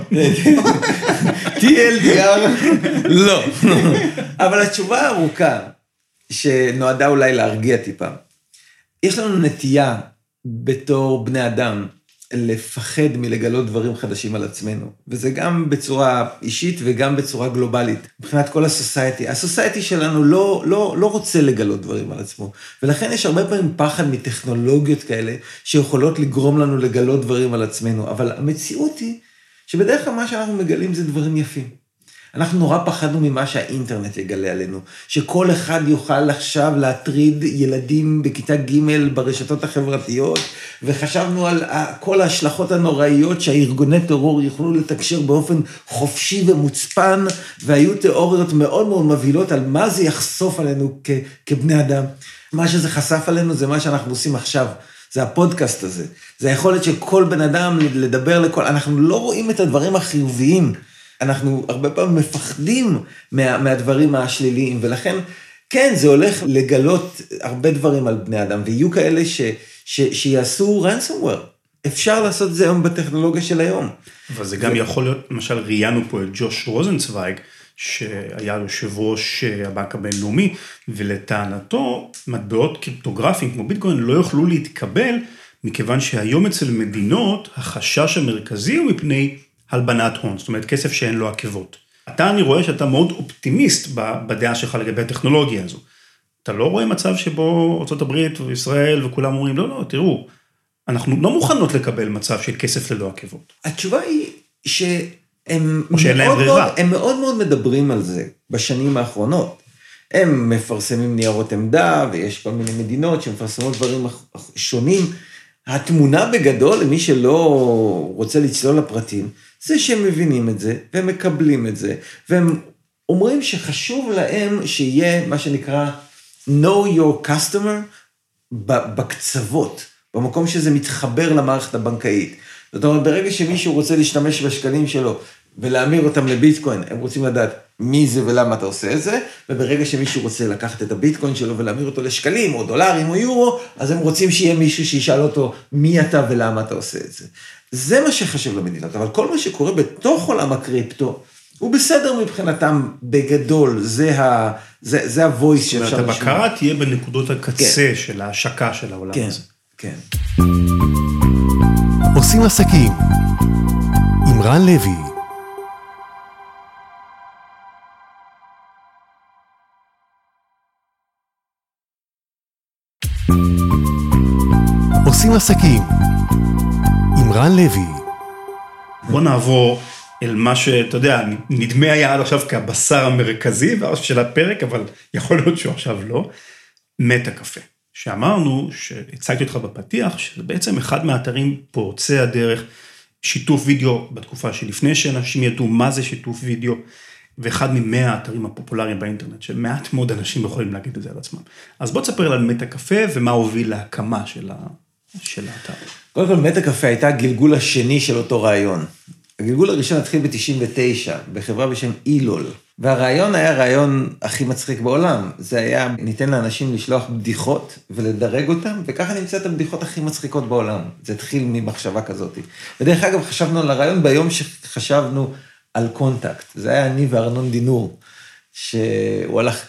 טי אל די אר, לא. אבל התשובה הארוכה, שנועדה אולי להרגיע טיפה, יש לנו נטייה, בתור בני אדם, לפחד מלגלות דברים חדשים על עצמנו, וזה גם בצורה אישית וגם בצורה גלובלית, מבחינת כל הסוסייטי. הסוסייטי שלנו לא, לא, לא רוצה לגלות דברים על עצמו, ולכן יש הרבה פעמים פחד מטכנולוגיות כאלה, שיכולות לגרום לנו לגלות דברים על עצמנו, אבל המציאות היא, שבדרך כלל מה שאנחנו מגלים זה דברים יפים. אנחנו נורא פחדנו ממה שהאינטרנט יגלה עלינו, שכל אחד יוכל עכשיו להטריד ילדים בכיתה ג' ברשתות החברתיות, וחשבנו על כל ההשלכות הנוראיות שהארגוני טרור יוכלו לתקשר באופן חופשי ומוצפן, והיו תיאוריות מאוד מאוד מבהילות על מה זה יחשוף עלינו כ- כבני אדם. מה שזה חשף עלינו זה מה שאנחנו עושים עכשיו, זה הפודקאסט הזה. זה היכולת של כל בן אדם לדבר לכל, אנחנו לא רואים את הדברים החיוביים, אנחנו הרבה פעמים מפחדים מה, מהדברים השליליים, ולכן, כן, זה הולך לגלות הרבה דברים על בני אדם, ויהיו כאלה ש, ש, שיעשו ransomware. אפשר לעשות את זה היום בטכנולוגיה של היום. אבל זה גם ו... יכול להיות, למשל, ראיינו פה את ג'וש רוזנצוויג, שהיה יושב ראש הבנק הבינלאומי, ולטענתו, מטבעות קריפטוגרפיים כמו ביטקוין לא יוכלו להתקבל, מכיוון שהיום אצל מדינות, החשש המרכזי הוא מפני הלבנת הון, זאת אומרת, כסף שאין לו עקבות. אתה, אני רואה שאתה מאוד אופטימיסט בדעה שלך לגבי הטכנולוגיה הזו. אתה לא רואה מצב שבו ארצות הברית וישראל וכולם אומרים, לא, לא, תראו, אנחנו לא מוכנות לקבל מצב של כסף ללא עקבות. התשובה היא שהם מאוד מאוד, הם מאוד מאוד מדברים על זה בשנים האחרונות. הם מפרסמים ניירות עמדה, ויש כל מיני מדינות שמפרסמות דברים שונים. התמונה בגדול, למי שלא רוצה לצלול לפרטים, זה שהם מבינים את זה, והם מקבלים את זה, והם אומרים שחשוב להם שיהיה מה שנקרא know your customer בקצוות, במקום שזה מתחבר למערכת הבנקאית. זאת אומרת, ברגע שמישהו רוצה להשתמש בשקלים שלו, ולהמיר אותם לביטקוין, הם רוצים לדעת מי זה ולמה אתה עושה את זה, וברגע שמישהו רוצה לקחת את הביטקוין שלו ולהמיר אותו לשקלים, או דולרים, או יורו, אז הם רוצים שיהיה מישהו שישאל אותו מי אתה ולמה אתה עושה את זה. זה מה שחשוב למדינות, אבל כל מה שקורה בתוך עולם הקריפטו, הוא בסדר מבחינתם בגדול, זה ה, זה, זה הוויס שאפשר לשמוע. הבקרה תהיה בנקודות הקצה כן. של ההשקה של העולם כן, הזה. כן. עושים עסקים עם רן לוי. עושים עסקים עם רן לוי. בוא נעבור אל מה שאתה יודע, נדמה היה עד עכשיו כבשר המרכזי של הפרק, אבל יכול להיות שהוא עכשיו לא, מטה קפה. שאמרנו, שהצגתי אותך בפתיח, שזה בעצם אחד מהאתרים פורצי הדרך, שיתוף וידאו בתקופה שלפני שאנשים ידעו מה זה שיתוף וידאו, ואחד ממאה האתרים הפופולריים באינטרנט, שמעט מאוד אנשים יכולים להגיד את זה על עצמם. אז בוא תספר על מטה קפה, ומה הוביל להקמה של, ה... של האתר. קודם כל, מטה קפה הייתה הגלגול השני של אותו רעיון. הגלגול הראשון התחיל ב-תשעים ותשע, בחברה בשם אילול. והרעיון היה הרעיון הכי מצחיק בעולם. זה היה, ניתן לאנשים לשלוח בדיחות ולדרג אותם, וככה נמצא את הבדיחות הכי מצחיקות בעולם. זה התחיל ממחשבה כזאת. ודרך אגב, חשבנו על הרעיון ביום שחשבנו על קונטקט. זה היה אני וארנון דינור, שהוא הלך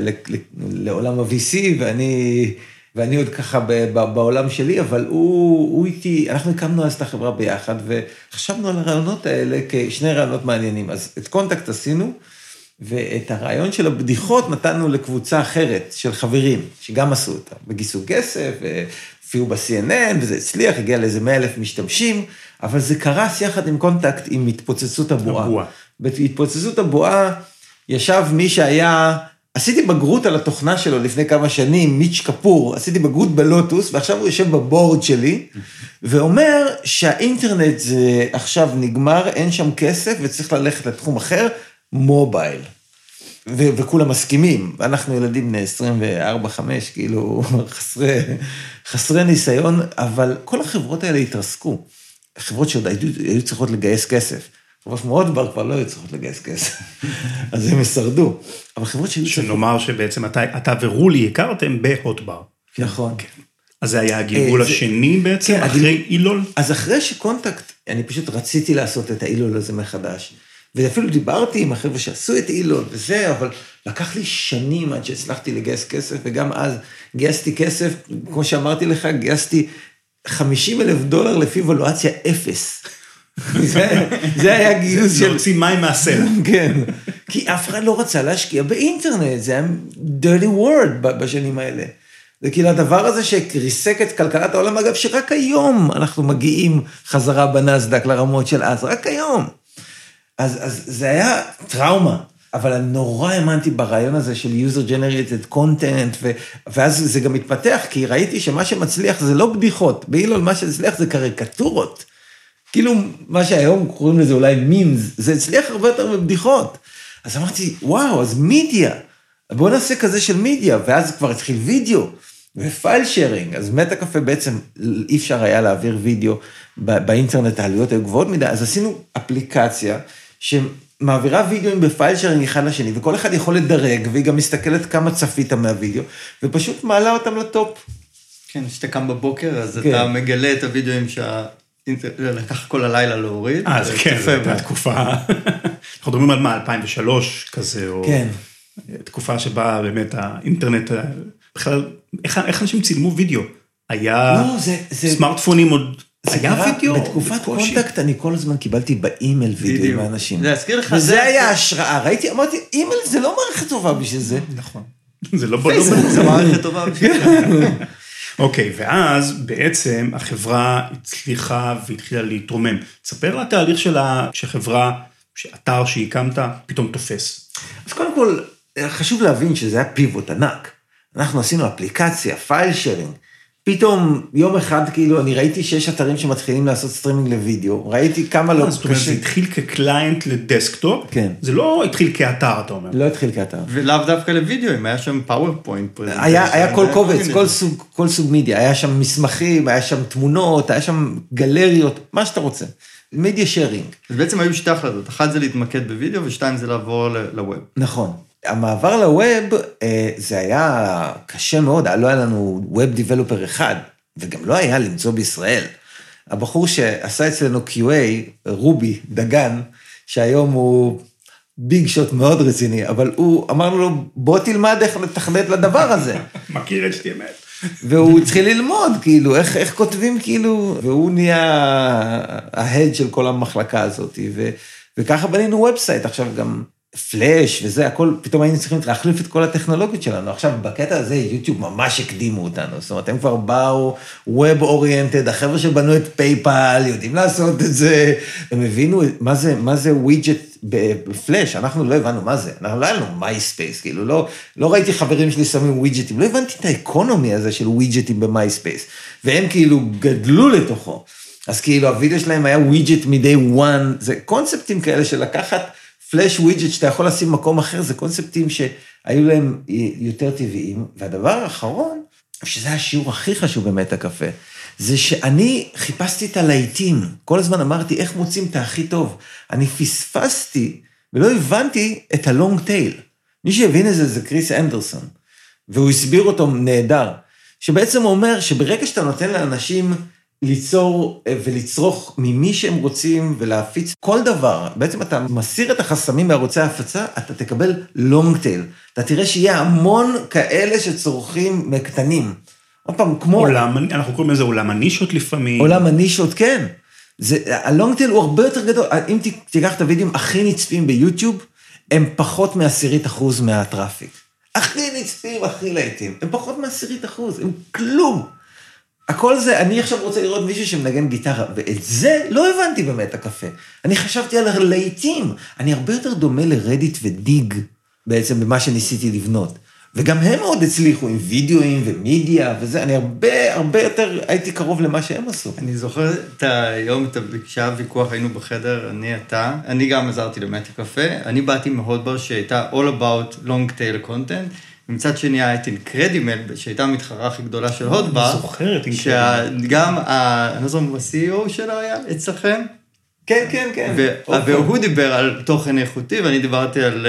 לעולם ה-וי סי, ואני... ואני עוד ככה בעולם שלי, אבל הוא, הוא איתי, אנחנו הקמנו אז את החברה ביחד, וחשבנו על הרעיונות האלה כשני רעיונות מעניינים. אז את קונטקט עשינו, ואת הרעיון של הבדיחות נתנו לקבוצה אחרת, של חברים, שגם עשו אותה, וגייסו כסף, והופיעו ב-סי אן אן, וזה הצליח, הגיע לאיזה מאה אלף משתמשים, אבל זה קרס יחד עם קונטקט, עם התפוצצות הבועה. הבועה. בהתפוצצות הבועה, ישב מי שהיה... עשיתי בגרות על התוכנה שלו לפני כמה שנים, מיץ' קפור, עשיתי בגרות בלוטוס, ועכשיו הוא יושב בבורד שלי, ואומר שהאינטרנט זה עכשיו נגמר, אין שם כסף, וצריך ללכת לתחום אחר, מובייל. ו- וכולם מסכימים, ואנחנו ילדים בני עשרים וארבע חמש, כאילו חסרי, חסרי ניסיון, אבל כל החברות האלה התרסקו. חברות שעוד היו, היו צריכות לגייס כסף. חברות מאוד דבר כבר לא היו צריכות לגייס כסף, אז הם ישרדו. אבל חברות שהיו צריכות... שנאמר שבעצם אתה, אתה ורולי הכרתם בהוטבר. נכון. אז זה היה הגלגול השני בעצם, אחרי אילול? אז אחרי שקונטקט, אני פשוט רציתי לעשות את האילול הזה מחדש, ואפילו דיברתי עם החבר'ה שעשו את אילול וזה, אבל לקח לי שנים עד שהצלחתי לגייס כסף, וגם אז גייסתי כסף, כמו שאמרתי לך, גייסתי חמישים אלף דולר לפי וולואציה אפס. זה, זה היה גיוס של... להוציא מים מהסלע. כן, כי אף אחד לא רצה להשקיע באינטרנט, זה היה dirty word בשנים האלה. זה כאילו הדבר הזה שריסק את כלכלת העולם, אגב, שרק היום אנחנו מגיעים חזרה בנסדק לרמות של אז, רק היום. אז, אז זה היה טראומה, אבל אני נורא האמנתי ברעיון הזה של user generated content, ו, ואז זה גם מתפתח, כי ראיתי שמה שמצליח זה לא בדיחות, באילול מה שמצליח זה קריקטורות. כאילו, מה שהיום קוראים לזה אולי מימס, זה הצליח הרבה יותר מבדיחות. אז אמרתי, וואו, אז מידיה, בואו נעשה כזה של מידיה, ואז כבר התחיל וידאו, ופייל שיירינג, אז מטה קפה בעצם אי אפשר היה להעביר וידאו באינטרנט, העלויות היו גבוהות מדי, אז עשינו אפליקציה שמעבירה וידאוים בפייל שיירינג אחד לשני, וכל אחד יכול לדרג, והיא גם מסתכלת כמה צפית מהוידאו, ופשוט מעלה אותם לטופ. כן, כשאתה קם בבוקר, אז כן. אתה מגלה את הוידאוים שה... לקח כל הלילה להוריד. אה, זה כן, זה הייתה תקופה, אנחנו מדברים על מה, אלפיים ושלוש כזה, או כן. תקופה שבה באמת האינטרנט, בכלל, איך אנשים צילמו וידאו? היה סמארטפונים עוד, היה וידאו? בתקופת קונטקט אני כל הזמן קיבלתי באימייל וידאו עם האנשים. להזכיר לך. וזה היה השראה, ראיתי, אמרתי, אימייל זה לא מערכת טובה בשביל זה. נכון. זה לא בלום. זה מערכת טובה. אוקיי, ואז בעצם החברה הצליחה והתחילה להתרומם. תספר לה תהליך שלה, שחברה, שאתר שהקמת, פתאום תופס. אז קודם כל, חשוב להבין שזה היה פיבוט ענק. אנחנו עשינו אפליקציה, פייל שרינג. פתאום יום אחד, כאילו, אני ראיתי שיש אתרים שמתחילים לעשות סטרימינג לוידאו, ראיתי כמה לא... זאת אומרת, זה התחיל כקליינט לדסקטופ, כן. זה לא התחיל כאתר, אתה אומר. לא התחיל כאתר. ולאו דווקא לוידאו, אם היה שם פאורפוינט. היה, היה כל קובץ, כל סוג, כל סוג מידיה, היה שם מסמכים, היה שם תמונות, היה שם גלריות, מה שאתה רוצה. מידיה שרינג. אז בעצם היו שתי החלטות, אחת זה להתמקד בוידאו, ושתיים זה לעבור לווב. נכון. המעבר לווב, זה היה קשה מאוד, לא היה לנו ווב דיבלופר אחד, וגם לא היה למצוא בישראל. הבחור שעשה אצלנו קיו איי, רובי דגן, שהיום הוא ביג שוט מאוד רציני, אבל הוא אמר לו, בוא תלמד איך לתכנת לדבר הזה. מכיר את שתי אמת. והוא התחיל ללמוד, כאילו, איך, איך כותבים, כאילו, והוא נהיה ההד של כל המחלקה הזאת, ו, וככה בנינו ובסייט, עכשיו גם פלאש וזה, הכל, פתאום היינו צריכים להחליף את כל הטכנולוגיות שלנו, עכשיו בקטע הזה יוטיוב ממש הקדימו אותנו, זאת אומרת, הם כבר באו ווב אוריינטד, החבר'ה שבנו את פייפל, יודעים לעשות את זה, הם הבינו מה זה, מה זה ווידג'ט בפלאש, אנחנו לא הבנו מה זה, אנחנו לא היה לנו מייספייס, כאילו, לא, לא ראיתי חברים שלי שמים ווידג'טים, לא הבנתי את האקונומי הזה של ווידג'טים במייספייס, והם כאילו גדלו לתוכו, אז כאילו הווידאו שלהם היה ווידג'ט מ-day one, זה קונספטים כאלה של לקחת פלאש ווידג'ט שאתה יכול לשים מקום אחר, זה קונספטים שהיו להם יותר טבעיים, והדבר האחרון, שזה השיעור הכי חשוב באמת הקפה, זה שאני חיפשתי את הלהיטים, כל הזמן אמרתי איך מוצאים את הכי טוב, אני פספסתי ולא הבנתי את הלונג טייל, מי שהבין את זה זה קריס אנדרסון, והוא הסביר אותו נהדר, שבעצם אומר שברגע שאתה נותן לאנשים ליצור ולצרוך ממי שהם רוצים ולהפיץ כל דבר, בעצם אתה מסיר את החסמים מערוצי ההפצה, אתה תקבל לונג טייל, אתה תראה שיהיה המון כאלה שצורכים מקטנים, עוד פעם, כמו... עולם, אנחנו קוראים לזה עולם הנישות לפעמים. עולם הנישות, כן. זה, הלונג טייל הוא הרבה יותר גדול, אם תיקח את הוידאים הכי נצפים ביוטיוב, הם פחות מעשירית אחוז מהטראפיק. הכי נצפים, הכי להיטים, הם פחות מעשירית אחוז, הם כלום. הכל זה, אני עכשיו רוצה לראות מישהו שמנגן גיטרה, ואת זה לא הבנתי באמת הקפה. אני חשבתי על הלהיטים, אני הרבה יותר דומה לרדיט ודיג, בעצם במה שניסיתי לבנות. וגם הם מאוד הצליחו עם וידאוים ומידיה וזה, אני הרבה, הרבה יותר הייתי קרוב למה שהם עשו. אני זוכר את היום, את שעה ויכוח, היינו בחדר, אני, אתה, אני גם עזרתי למטה קפה, אני באתי מהודבר שהייתה all about long tail content, ומצד שני היה את אינקרדימל, שהייתה המתחרה הכי גדולה של הודבר. אני זוכר את אינקרדימל. שגם, אני לא זוכר, ה-סי אי או שלו היה אצלכם? כן, כן, כן. והוא דיבר על תוכן איכותי, ואני דיברתי על...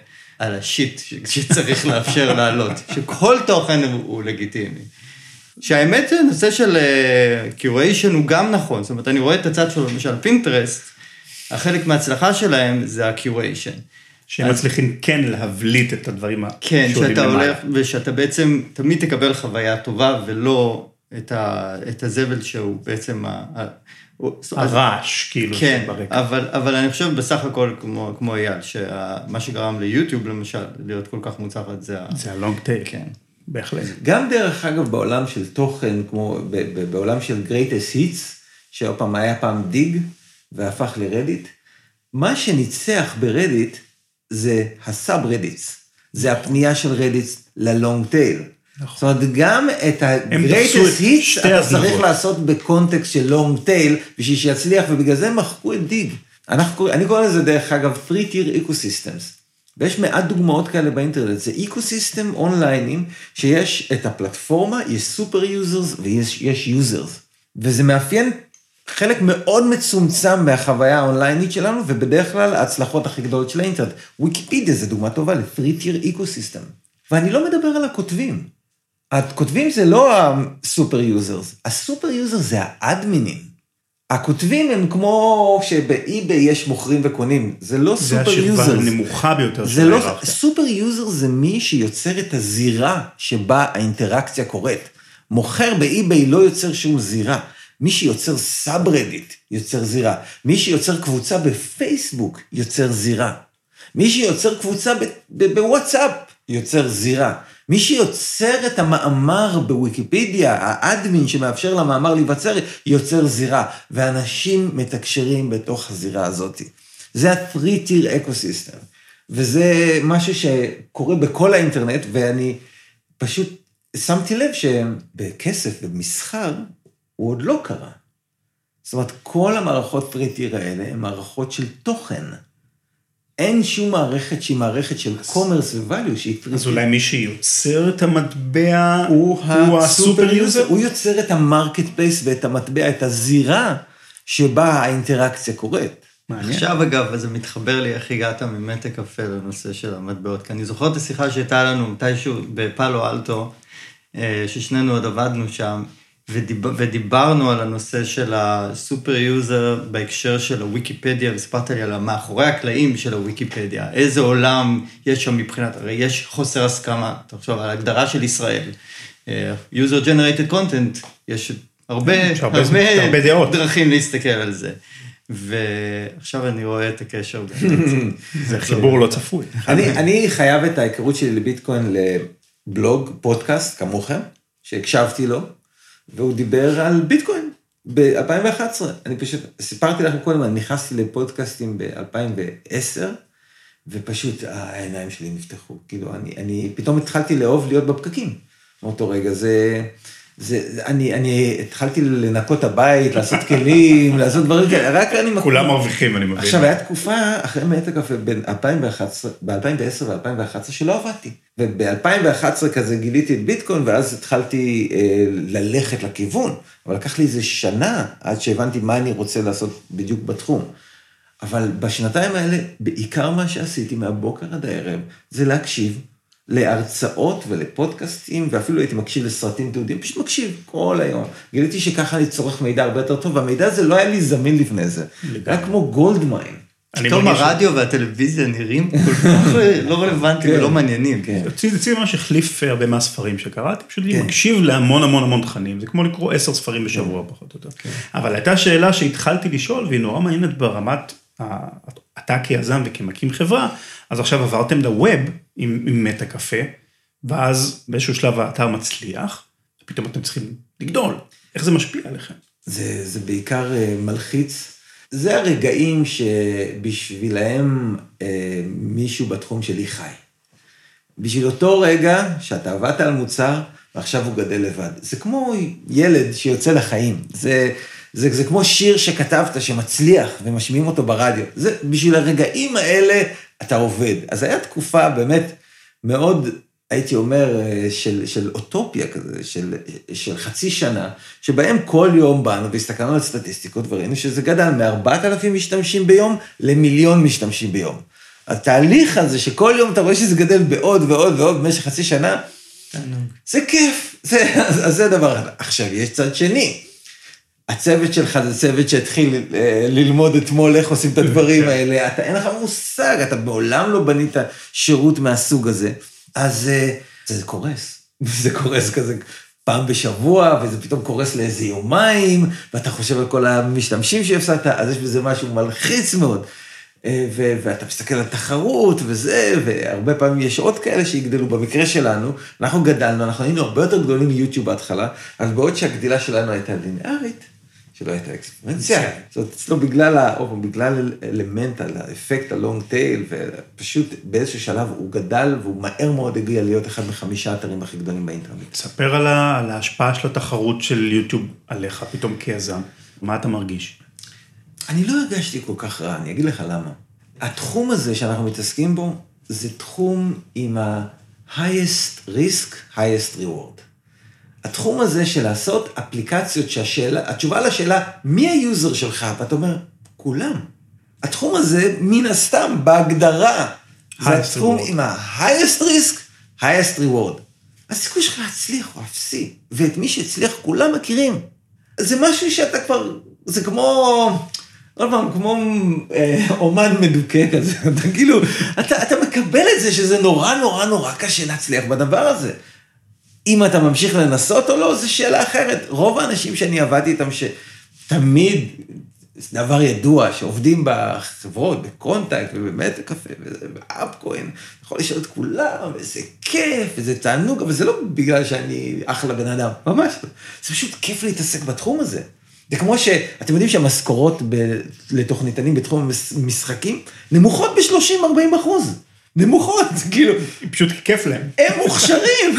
על השיט שצריך לאפשר לעלות, שכל תוכן הוא, הוא לגיטימי. שהאמת, הנושא של קיוריישן הוא גם נכון, זאת אומרת, אני רואה את הצד שלו, למשל פינטרסט, החלק מההצלחה שלהם זה הקיוריישן. שהם מצליחים כן להבליט את הדברים כן, שאתה הולך, ושאתה בעצם תמיד תקבל חוויה טובה, ולא את, ה, את הזבל שהוא בעצם ה... הרעש, כאילו, כן, אבל, אבל אני חושב בסך הכל כמו, כמו אייל, שמה שגרם ליוטיוב למשל, להיות כל כך מוצלחת, זה ה... זה הלונג טייל. כן. בהחלט. גם דרך אגב בעולם של תוכן, כמו בעולם של greatest hits, שעוד פעם היה פעם דיג, והפך לרדיט, מה שניצח ברדיט, זה הסאב רדיטס, זה הפנייה של רדיטס ללונג טייל. זאת אומרת, גם את ה-greatest hits אתה צריך לעשות בקונטקסט של long tail, בשביל שיצליח, ובגלל זה מחקו את דיג. אני קורא לזה דרך אגב, three tier ecosystems, ויש מעט דוגמאות כאלה באינטרנט, זה אקוסיסטם אונליינים, שיש את הפלטפורמה, יש סופר יוזרס ויש יוזרס, וזה מאפיין חלק מאוד מצומצם מהחוויה האונליינית שלנו, ובדרך כלל ההצלחות הכי גדולות של האינטרנט. ויקיפדיה זה דוגמה טובה ל-three tier ecosystems, ואני לא מדבר על הכותבים. הכותבים זה לא הסופר יוזרס, הסופר יוזרס זה האדמינים. הכותבים הם כמו שבאי-ביי יש מוכרים וקונים, זה לא סופר יוזרס. זה השכבה הנמוכה ביותר של ההיררכיה. סופר יוזרס זה מי שיוצר את הזירה שבה האינטראקציה קורית. מוכר באי-ביי לא יוצר שום זירה. מי שיוצר סאב-רדיט יוצר זירה. מי שיוצר קבוצה בפייסבוק יוצר זירה. מי שיוצר קבוצה בוואטסאפ יוצר זירה. מי שיוצר את המאמר בוויקיפדיה, האדמין שמאפשר למאמר להיווצר, יוצר זירה, ואנשים מתקשרים בתוך הזירה הזאת. זה ה-three tier ecosystem, וזה משהו שקורה בכל האינטרנט, ואני פשוט שמתי לב שבכסף ובמסחר, הוא עוד לא קרה. זאת אומרת, כל המערכות three tier האלה, הן מערכות של תוכן. אין שום מערכת שהיא מערכת של קומרס וואליו שהיא טריטית. אז אולי מי שיוצר את המטבע הוא הסופר יוזר? הוא יוצר את המרקט פלייס ואת המטבע, את הזירה שבה האינטראקציה קורית. עכשיו אגב, זה מתחבר לי איך הגעת ממטה קפה לנושא של המטבעות, כי אני זוכר את השיחה שהייתה לנו מתישהו בפאלו אלטו, ששנינו עוד עבדנו שם, ודיב, ודיברנו על הנושא של הסופר יוזר בהקשר של הוויקיפדיה, וסיפרת לי על המאחורי הקלעים של הוויקיפדיה, איזה עולם יש שם מבחינת, הרי יש חוסר הסכמה, תחשוב על ההגדרה של ישראל, user generated content, יש הרבה, הרבה, הרבה, הרבה דעות. דרכים להסתכל על זה, ועכשיו אני רואה את הקשר. זה חיבור לא צפוי. אני, אני חייב את ההיכרות שלי לביטקוין לבלוג, פודקאסט, כמוכם, שהקשבתי לו, והוא דיבר על ביטקוין ב-אלפיים ואחת עשרה. אני פשוט, סיפרתי לכם קודם, אני נכנסתי לפודקאסטים ב-אלפיים ועשר, ופשוט העיניים שלי נפתחו. כאילו, אני, אני פתאום התחלתי לאהוב להיות בפקקים. מאותו רגע, זה, זה, אני, אני התחלתי לנקות הבית, לעשות כלים, לעשות דברים כאלה, רק אני... כולם מרוויחים, אני מבין. עכשיו, הייתה תקופה, אחרי מאת הקפה, בין אלפיים ועשר ו-אלפיים ואחת עשרה, שלא עבדתי. וב-אלפיים ואחת עשרה כזה גיליתי את ביטקוין, ואז התחלתי אה, ללכת לכיוון, אבל לקח לי איזה שנה, עד שהבנתי מה אני רוצה לעשות בדיוק בתחום. אבל בשנתיים האלה, בעיקר מה שעשיתי מהבוקר עד הערב, זה להקשיב להרצאות ולפודקאסטים, ואפילו הייתי מקשיב לסרטים תיעודיים, פשוט מקשיב כל היום. גיליתי שככה אני צורך מידע הרבה יותר טוב, והמידע הזה לא היה לי זמין לפני זה. היה כמו גולדמיין. פתאום הרדיו והטלוויזיה נראים כל כך לא רלוונטיים ולא מעניינים. אצלי ממש החליף הרבה מהספרים שקראתי, פשוט אני מקשיב להמון המון המון תכנים, זה כמו לקרוא עשר ספרים בשבוע פחות או יותר. אבל הייתה שאלה שהתחלתי לשאול, והיא נורא מעניינת ברמת, אתה כיזם וכמקים חברה, אז עכשיו עברתם לווב עם מטה קפה, ואז באיזשהו שלב האתר מצליח, ופתאום אתם צריכים לגדול. איך זה משפיע עליכם? זה בעיקר מלחיץ, זה הרגעים שבשבילהם אה, מישהו בתחום שלי חי. בשביל אותו רגע שאתה עבדת על מוצר, ועכשיו הוא גדל לבד. זה כמו ילד שיוצא לחיים. זה, זה, זה כמו שיר שכתבת שמצליח ומשמיעים אותו ברדיו. זה, בשביל הרגעים האלה אתה עובד. אז היה תקופה באמת מאוד, הייתי אומר, של, של אוטופיה כזה, של, של חצי שנה, שבהם כל יום באנו והסתכלנו על סטטיסטיקות וראינו שזה גדל מ-ארבעת אלפים משתמשים ביום למיליון משתמשים ביום. התהליך הזה שכל יום אתה רואה שזה גדל בעוד ועוד ועוד במשך חצי שנה, זה כיף, זה, אז זה דבר. עכשיו יש צד שני, הצוות שלך זה צוות שהתחיל ללמוד אתמול איך עושים את הדברים האלה, אתה אין לך מושג, אתה בעולם לא בנית שירות מהסוג הזה, אז זה, זה קורס, זה קורס כזה פעם בשבוע, וזה פתאום קורס לאיזה יומיים, ואתה חושב על כל המשתמשים שהפסדת, אז יש בזה משהו מלחיץ מאוד, ו- ואתה מסתכל על תחרות וזה, והרבה פעמים יש עוד כאלה שיגדלו, במקרה שלנו, אנחנו גדלנו, אנחנו היינו הרבה יותר גדולים מיוטיוב בהתחלה, אז בעוד שהגדילה שלנו הייתה ליניארית, שלא הייתה אקספרנציה, זאת אומרת, אצלו בגלל, או בגלל אלמנט, האפקט, הלונג טייל, ופשוט באיזשהו שלב הוא גדל, והוא מהר מאוד הגיע להיות אחד מחמישה אתרים הכי גדולים באינטרנט. תספר על ההשפעה של התחרות של יוטיוב עליך, פתאום כיזם, מה אתה מרגיש? אני לא הרגשתי כל כך רע, אני אגיד לך למה. התחום הזה שאנחנו מתעסקים בו, זה תחום עם ה-highest risk, highest reward. התחום הזה של לעשות אפליקציות שהשאלה, התשובה לשאלה, מי היוזר שלך? ואתה אומר, כולם. התחום הזה, מן הסתם, בהגדרה, זה התחום עם ה-highest risk, highest reward. הסיכוי שלך להצליח הוא אפסי, ואת מי שהצליח כולם מכירים. זה משהו שאתה כבר, זה כמו, עוד פעם, כמו אה, אומן מדוקה כזה, אתה כאילו, אתה, אתה מקבל את זה שזה נורא נורא נורא קשה להצליח בדבר הזה. אם אתה ממשיך לנסות או לא, זו שאלה אחרת. רוב האנשים שאני עבדתי איתם שתמיד זה דבר ידוע, שעובדים בחברות, בקונטקט ובמטה קפה, ובאפקוין, יכול לשאול את כולם, וזה כיף, וזה תענוג, אבל זה לא בגלל שאני אחלה בן אדם, ממש לא. זה פשוט כיף להתעסק בתחום הזה. זה כמו שאתם יודעים שהמשכורות לתוכניתנים בתחום המשחקים, נמוכות ב-שלושים עד ארבעים אחוז. נמוכות, כאילו. פשוט כיף להם. הם מוכשרים.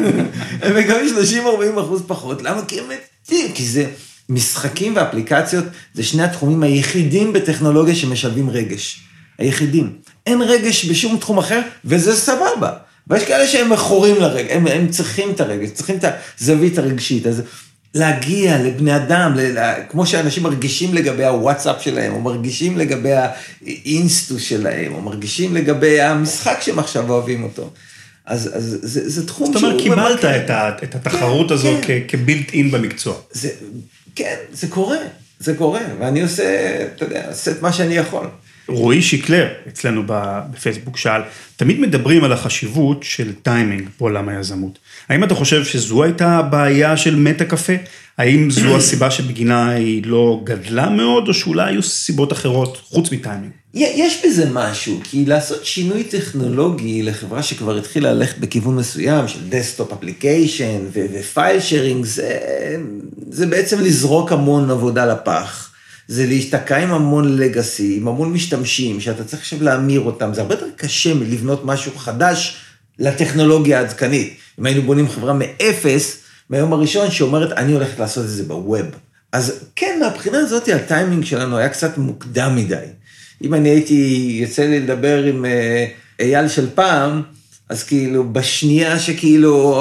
הם מקבלים שלושים עד ארבעים אחוז פחות. למה? כי הם מתים. כי זה משחקים ואפליקציות, זה שני התחומים היחידים בטכנולוגיה שמשלבים רגש. היחידים. אין רגש בשום תחום אחר, וזה סבבה. ויש כאלה שהם מכורים לרגש, הם, הם צריכים את הרגש, צריכים את הזווית הרגשית. אז להגיע לבני אדם, כמו שאנשים מרגישים לגבי הוואטסאפ שלהם, או מרגישים לגבי האינסטוס שלהם, או מרגישים לגבי המשחק שהם עכשיו אוהבים אותו. אז, אז זה, זה תחום שהוא... זאת אומרת, קיבלת את, ה, את התחרות הזו כן. כבילט אין במקצוע. זה, כן, זה קורה, זה קורה, ואני עושה, אתה יודע, עושה את מה שאני יכול. רועי שיקלר, אצלנו בפייסבוק, שאל, תמיד מדברים על החשיבות של טיימינג בעולם היזמות. האם אתה חושב שזו הייתה הבעיה של מטה קפה? האם זו הסיבה שבגינה היא לא גדלה מאוד, או שאולי היו סיבות אחרות חוץ מטיימינג? יש בזה משהו, כי לעשות שינוי טכנולוגי לחברה שכבר התחילה ללכת בכיוון מסוים, של דסקטופ אפליקיישן ופייל שיירינג, זה, זה בעצם לזרוק המון עבודה לפח. זה להשתקע עם המון לגאסי, עם המון משתמשים, שאתה צריך עכשיו להמיר אותם. זה הרבה יותר קשה מלבנות משהו חדש לטכנולוגיה העדכנית. אם היינו בונים חברה מאפס, מהיום הראשון שאומרת, אני הולכת לעשות את זה בווב. אז כן, מהבחינה הזאת, הטיימינג שלנו היה קצת מוקדם מדי. אם אני הייתי, יצא לי לדבר עם אייל של פעם, אז כאילו, בשנייה שכאילו,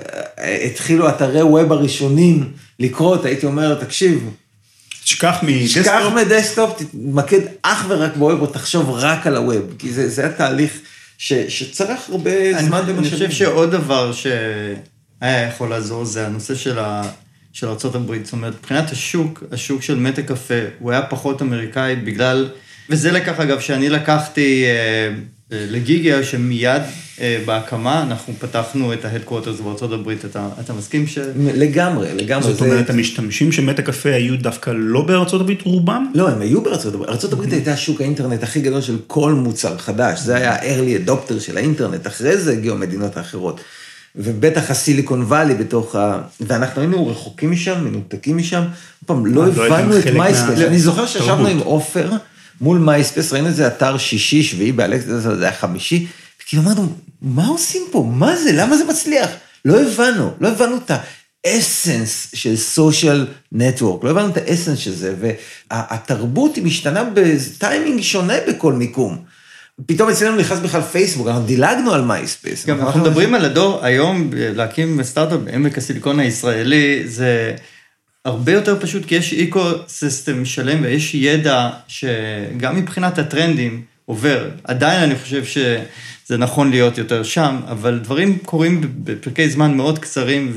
התחילו אתרי ווב הראשונים לקרות, הייתי אומר, תקשיב, שכח מדסקטופ. שכח מדסקטופ, תתמקד אך ורק בווב, או תחשוב רק על הווב, כי זה, זה התהליך ש, שצריך הרבה זמן במשאבים. אני חושב שעוד דבר שהיה יכול לעזור, זה הנושא של, ה, של ארצות הברית. זאת אומרת, מבחינת השוק, השוק של מטה קפה, הוא היה פחות אמריקאי, בגלל, וזה לקח אגב, שאני לקחתי אה, לגיגיה, שמיד אה, בהקמה, אנחנו פתחנו את ההדקוורטרס בארצות הברית, אתה, אתה מסכים ש... לגמרי, לגמרי. זאת אומרת, המשתמשים של מטה קפה היו דווקא לא בארצות הברית רובם? לא, הם היו בארצות הברית. ארצות הברית הייתה שוק האינטרנט הכי גדול של כל מוצר חדש. זה היה ה-early adopter של האינטרנט, אחרי זה הגיעו המדינות האחרות. ובטח הסיליקון ואלי בתוך ה... ואנחנו היינו רחוקים משם, מנותקים משם. פעם, לא הבנו את מייספייס. אני זוכר שישבנו עם אופר מול מייספייס, ראינו את זה אתר שישי, שביעי, באלקס, זה היה חמישי, וכאילו אמרנו, מה עושים פה? מה זה? למה זה מצליח? לא הבנו, לא הבנו את האסנס של סושיאל נטוורק, לא הבנו את האסנס של זה, והתרבות היא משתנה בטיימינג שונה בכל מיקום. פתאום אצלנו נכנס בכלל פייסבוק, אנחנו דילגנו על מייספייס. גם אנחנו מדברים על הדור, היום להקים סטארט-אפ בעמק הסיליקון הישראלי, זה הרבה יותר פשוט, כי יש אקו-סיסטם שלם, ויש ידע שגם מבחינת הטרנדים עובר. עדיין אני חושב שזה נכון להיות יותר שם, אבל דברים קורים בפרקי זמן מאוד קצרים,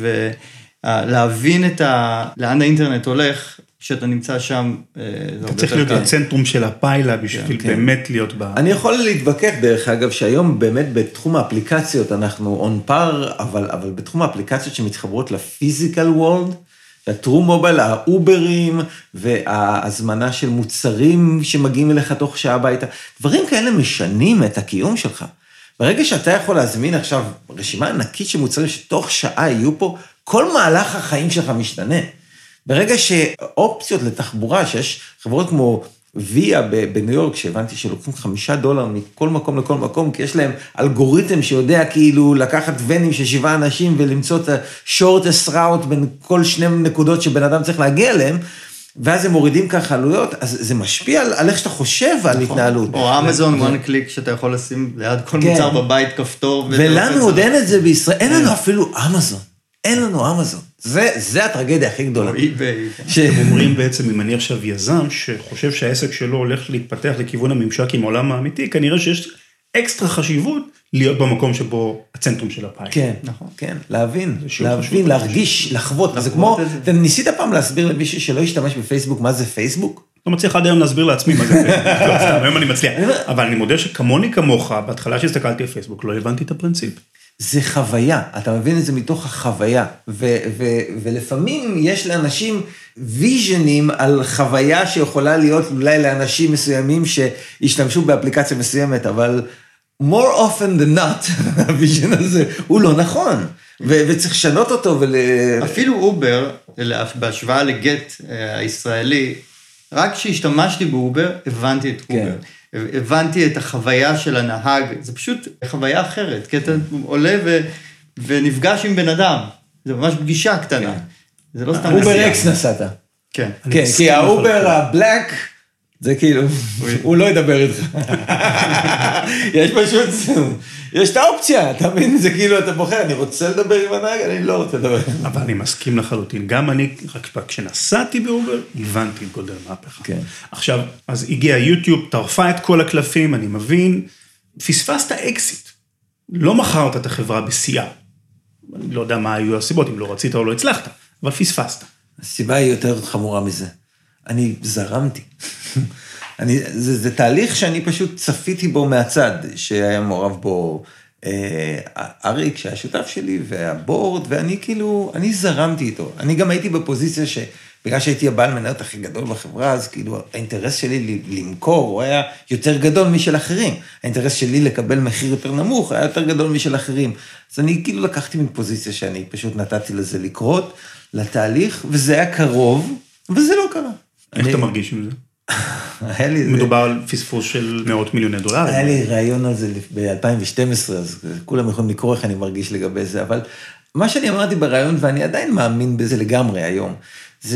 ולהבין את ה... לאן האינטרנט הולך, כשאתה נמצא שם, אתה צריך להיות בצנטרום של הפיילה, בשביל באמת להיות בה. אני יכול להתווכח דרך אגב, שהיום באמת בתחום האפליקציות, אנחנו און פאר, אבל, אבל בתחום האפליקציות שמתחברות לפיזיקל וורלד, הטרו מובייל, האוברים, וההזמנה של מוצרים שמגיעים אליך תוך שעה הביתה, דברים כאלה משנים את הקיום שלך. ברגע שאתה יכול להזמין עכשיו רשימה ענקית של מוצרים שתוך שעה יהיו פה, כל מהלך החיים שלך משתנה. ברגע שאופציות לתחבורה, שיש חברות כמו ויה בניו יורק, שהבנתי שלוקחים חמישה דולר מכל מקום לכל מקום, כי יש להם אלגוריתם שיודע כאילו לקחת ונים של שבעה אנשים, ולמצוא את ה-shortest route בין כל שני נקודות שבן אדם צריך להגיע אליהם, ואז הם מורידים ככה עלויות, אז זה משפיע על, על איך שאתה חושב על התנהלות. או אמזון, one click שאתה יכול לשים ליד כל מוצר בבית כפתור. ולנו עוד אין את זה בישראל, אין לנו אפילו אמזון. אין לנו אמזון. זה, זה הטרגדיה הכי גדולה. הם אומרים בעצם, אם אני עכשיו יזם, שחושב שהעסק שלו הולך להתפתח לכיוון הממשק עם העולם האמיתי, כנראה שיש אקסטרה חשיבות להיות במקום שבו הצנטרום של הפייל. כן, נכון. כן, להבין, להבין, להרגיש, לחוות. זה כמו, אתם ניסית פעם להסביר למישהו שלא ישתמש בפייסבוק, מה זה פייסבוק? לא מצליח עד היום להסביר לעצמי מה זה פייסבוק. היום אני מצליח. אבל אני מודה שכמוני כמוך, בהתחלה שהסתכלתי על פייסבוק, לא הבנתי את הפרינציפ. זה חוויה, אתה מבין את זה מתוך החוויה, ו- ו- ולפעמים יש לאנשים ויז'נים על חוויה שיכולה להיות אולי לאנשים מסוימים שהשתמשו באפליקציה מסוימת, אבל more often than not, הוויז'ן הזה הוא לא נכון, ו- וצריך לשנות אותו. ול... אפילו אובר, בהשוואה לגט הישראלי, רק כשהשתמשתי באובר, הבנתי את אובר. כן. הבנתי את החוויה של הנהג, זה פשוט חוויה אחרת, כי אתה עולה ו... ונפגש עם בן אדם, זה ממש פגישה קטנה. כן. זה לא סתם נסיעה. אובר אקס נסעת. כן. כן, כי האובר הבלק, זה כאילו, הוא לא ידבר איתך. יש פשוט, יש את האופציה, אתה מבין, זה כאילו, אתה בוחר, אני רוצה לדבר עם הנהג, אני לא רוצה לדבר. אבל אני מסכים לחלוטין, גם אני, רק כשנסעתי באובר, הבנתי את גודל המהפכה. כן. עכשיו, אז הגיע יוטיוב, טרפה את כל הקלפים, אני מבין, פספסת אקסיט, לא מכרת את החברה בשיאה. אני לא יודע מה היו הסיבות, אם לא רצית או לא הצלחת, אבל פספסת. הסיבה היא יותר חמורה מזה. אני זרמתי. אני, זה, זה תהליך שאני פשוט צפיתי בו מהצד, שהיה מעורב בו אה, אריק, שהיה שותף שלי, והבורד, ואני כאילו, אני זרמתי איתו. אני גם הייתי בפוזיציה שבגלל שהייתי הבעל מניות הכי גדול בחברה, אז כאילו האינטרס שלי למכור, הוא היה יותר גדול משל אחרים. האינטרס שלי לקבל מחיר יותר נמוך, היה יותר גדול משל אחרים. אז אני כאילו לקחתי מפוזיציה שאני פשוט נתתי לזה לקרות, לתהליך, וזה היה קרוב, וזה לא קרה. איך אתה מרגיש עם זה? מדובר על פספוס של מאות מיליוני דולר. היה לי רעיון על זה ב-אלפיים ושתים עשרה, אז כולם יכולים לקרוא איך אני מרגיש לגבי זה, אבל מה שאני אמרתי ברעיון, ואני עדיין מאמין בזה לגמרי היום, זה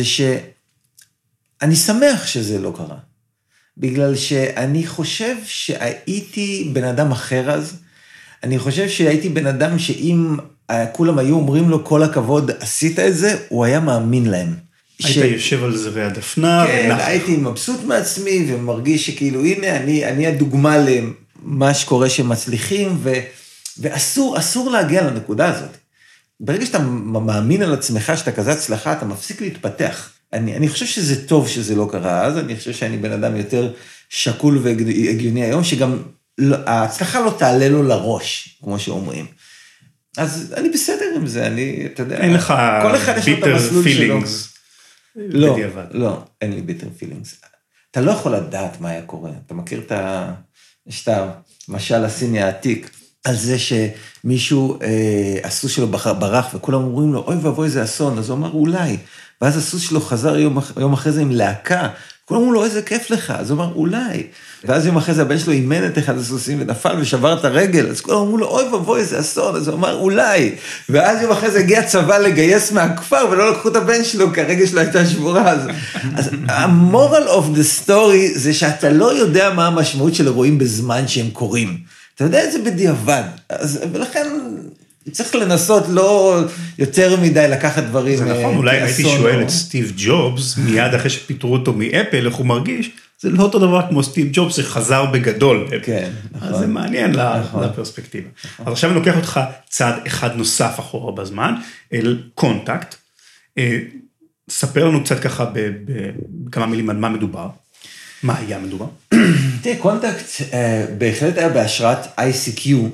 שאני שמח שזה לא קרה, בגלל שאני חושב שהייתי בן אדם אחר אז, אני חושב שהייתי בן אדם שאם כולם היו אומרים לו כל הכבוד, עשית את זה, הוא היה מאמין להם. היית ש... יושב על זרי הדפנה. כן, ונח... הייתי מבסוט מעצמי, ומרגיש שכאילו, הנה, אני, אני הדוגמה למה שקורה שמצליחים, ו... ואסור, אסור להגיע לנקודה הזאת. ברגע שאתה מאמין על עצמך, שאתה כזה הצלחה, אתה מפסיק להתפתח. אני, אני חושב שזה טוב שזה לא קרה אז, אני חושב שאני בן אדם יותר שקול והגיוני היום, שגם לא, ההצלחה לא תעלה לו לראש, כמו שאומרים. אז אני בסדר עם זה, אני, אתה יודע, אין לך כל אחד יש לו את המסלול שלו. לא, בדיעבד. לא, אין לי ביטר פילינגס. אתה לא יכול לדעת מה היה קורה. אתה מכיר את ה... יש את המשל הסיני העתיק, על זה שמישהו, אה, הסוס שלו ברח, וכולם אומרים לו, אוי ואבוי זה אסון, אז הוא אמר אולי, ואז הסוס שלו חזר יום, יום אחרי זה עם להקה, כולם אמרו לו, איזה כיף לך, אז הוא אמר אולי, ואז יום אחרי זה הבן שלו אימן את אחד הסוסים ונפל ושבר את הרגל, אז כולם אמרו לו, אוי ואבוי זה אסון, אז הוא אמר אולי, ואז יום אחרי זה הגיע צבא לגייס מהכפר, ולא לקחו את הבן שלו, כי הרגל שלו הייתה שבורה, אז, אז ה-moral of the story זה שאתה לא יודע מה המשמעות של אירועים בזמן שהם קורים, אתה יודע את זה בדיעבד, אז, ולכן צריך לנסות לא יותר מדי לקחת דברים. זה נכון, אולי הייתי שואל את סטיב ג'ובס, מיד אחרי שפיטרו אותו מאפל, איך הוא מרגיש, זה לא אותו דבר כמו סטיב ג'ובס שחזר בגדול. כן, נכון. אז זה מעניין לפרספקטיבה. אז עכשיו אני לוקח אותך צעד אחד נוסף אחורה בזמן, אל קונטקט. ספר לנו קצת ככה בכמה מילים על מה מדובר. מה היה מדובר? תראה, קונטקט בהחלט היה בהשראת איי סי קיו,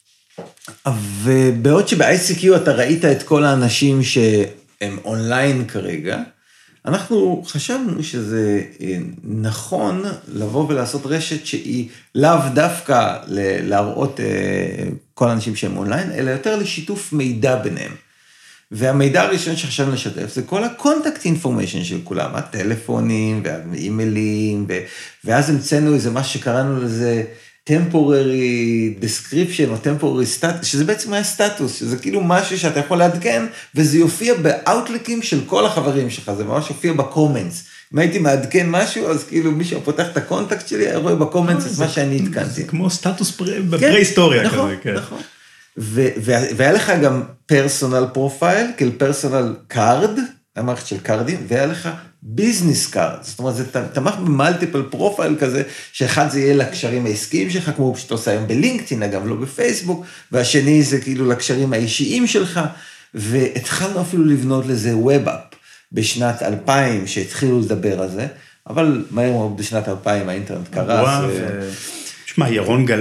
ובעוד שב-איי סי קיו אתה ראית את כל האנשים שהם אונליין כרגע, אנחנו חשבנו שזה נכון לבוא ולעשות רשת שהיא לאו דווקא להראות כל האנשים שהם אונליין, אלא יותר לשיתוף מידע ביניהם. והמידע הראשון שחשבנו לשתף זה כל הקונטקט אינפורמיישן של כולם, הטלפונים והאימיילים, ואז המצאנו איזה מה שקראנו לזה temporary description או temporary status, שזה בעצם היה סטטוס, שזה כאילו משהו שאתה יכול לעדכן, וזה יופיע באוטלוקים של כל החברים שלך, זה ממש יופיע בקומנטס. אם הייתי מעדכן משהו, אז כאילו מי שפותח את הקונטקט שלי, היה רואה בקומנטס את מה שאני עדכנתי. זה כמו סטטוס בפרה-היסטוריה כזה. נכון, נכון. והיה לך גם פרסונל פרופייל, כאילו פרסונל קארד, המערכת של קארדים, והיה לך ביזנס קארד, זאת אומרת, זה תמך במלטיפל פרופייל כזה, שאחד זה יהיה לקשרים העסקיים שלך, כמו שאתה עושה היום בלינקדאין, אגב, לא בפייסבוק, והשני זה כאילו לקשרים האישיים שלך, והתחלנו אפילו לבנות לזה ווב-אפ, בשנת אלפיים, שהתחילו לדבר על זה, אבל מהר מאוד בשנת אלפיים האינטרנט קרס. שמע, ירון גלאי,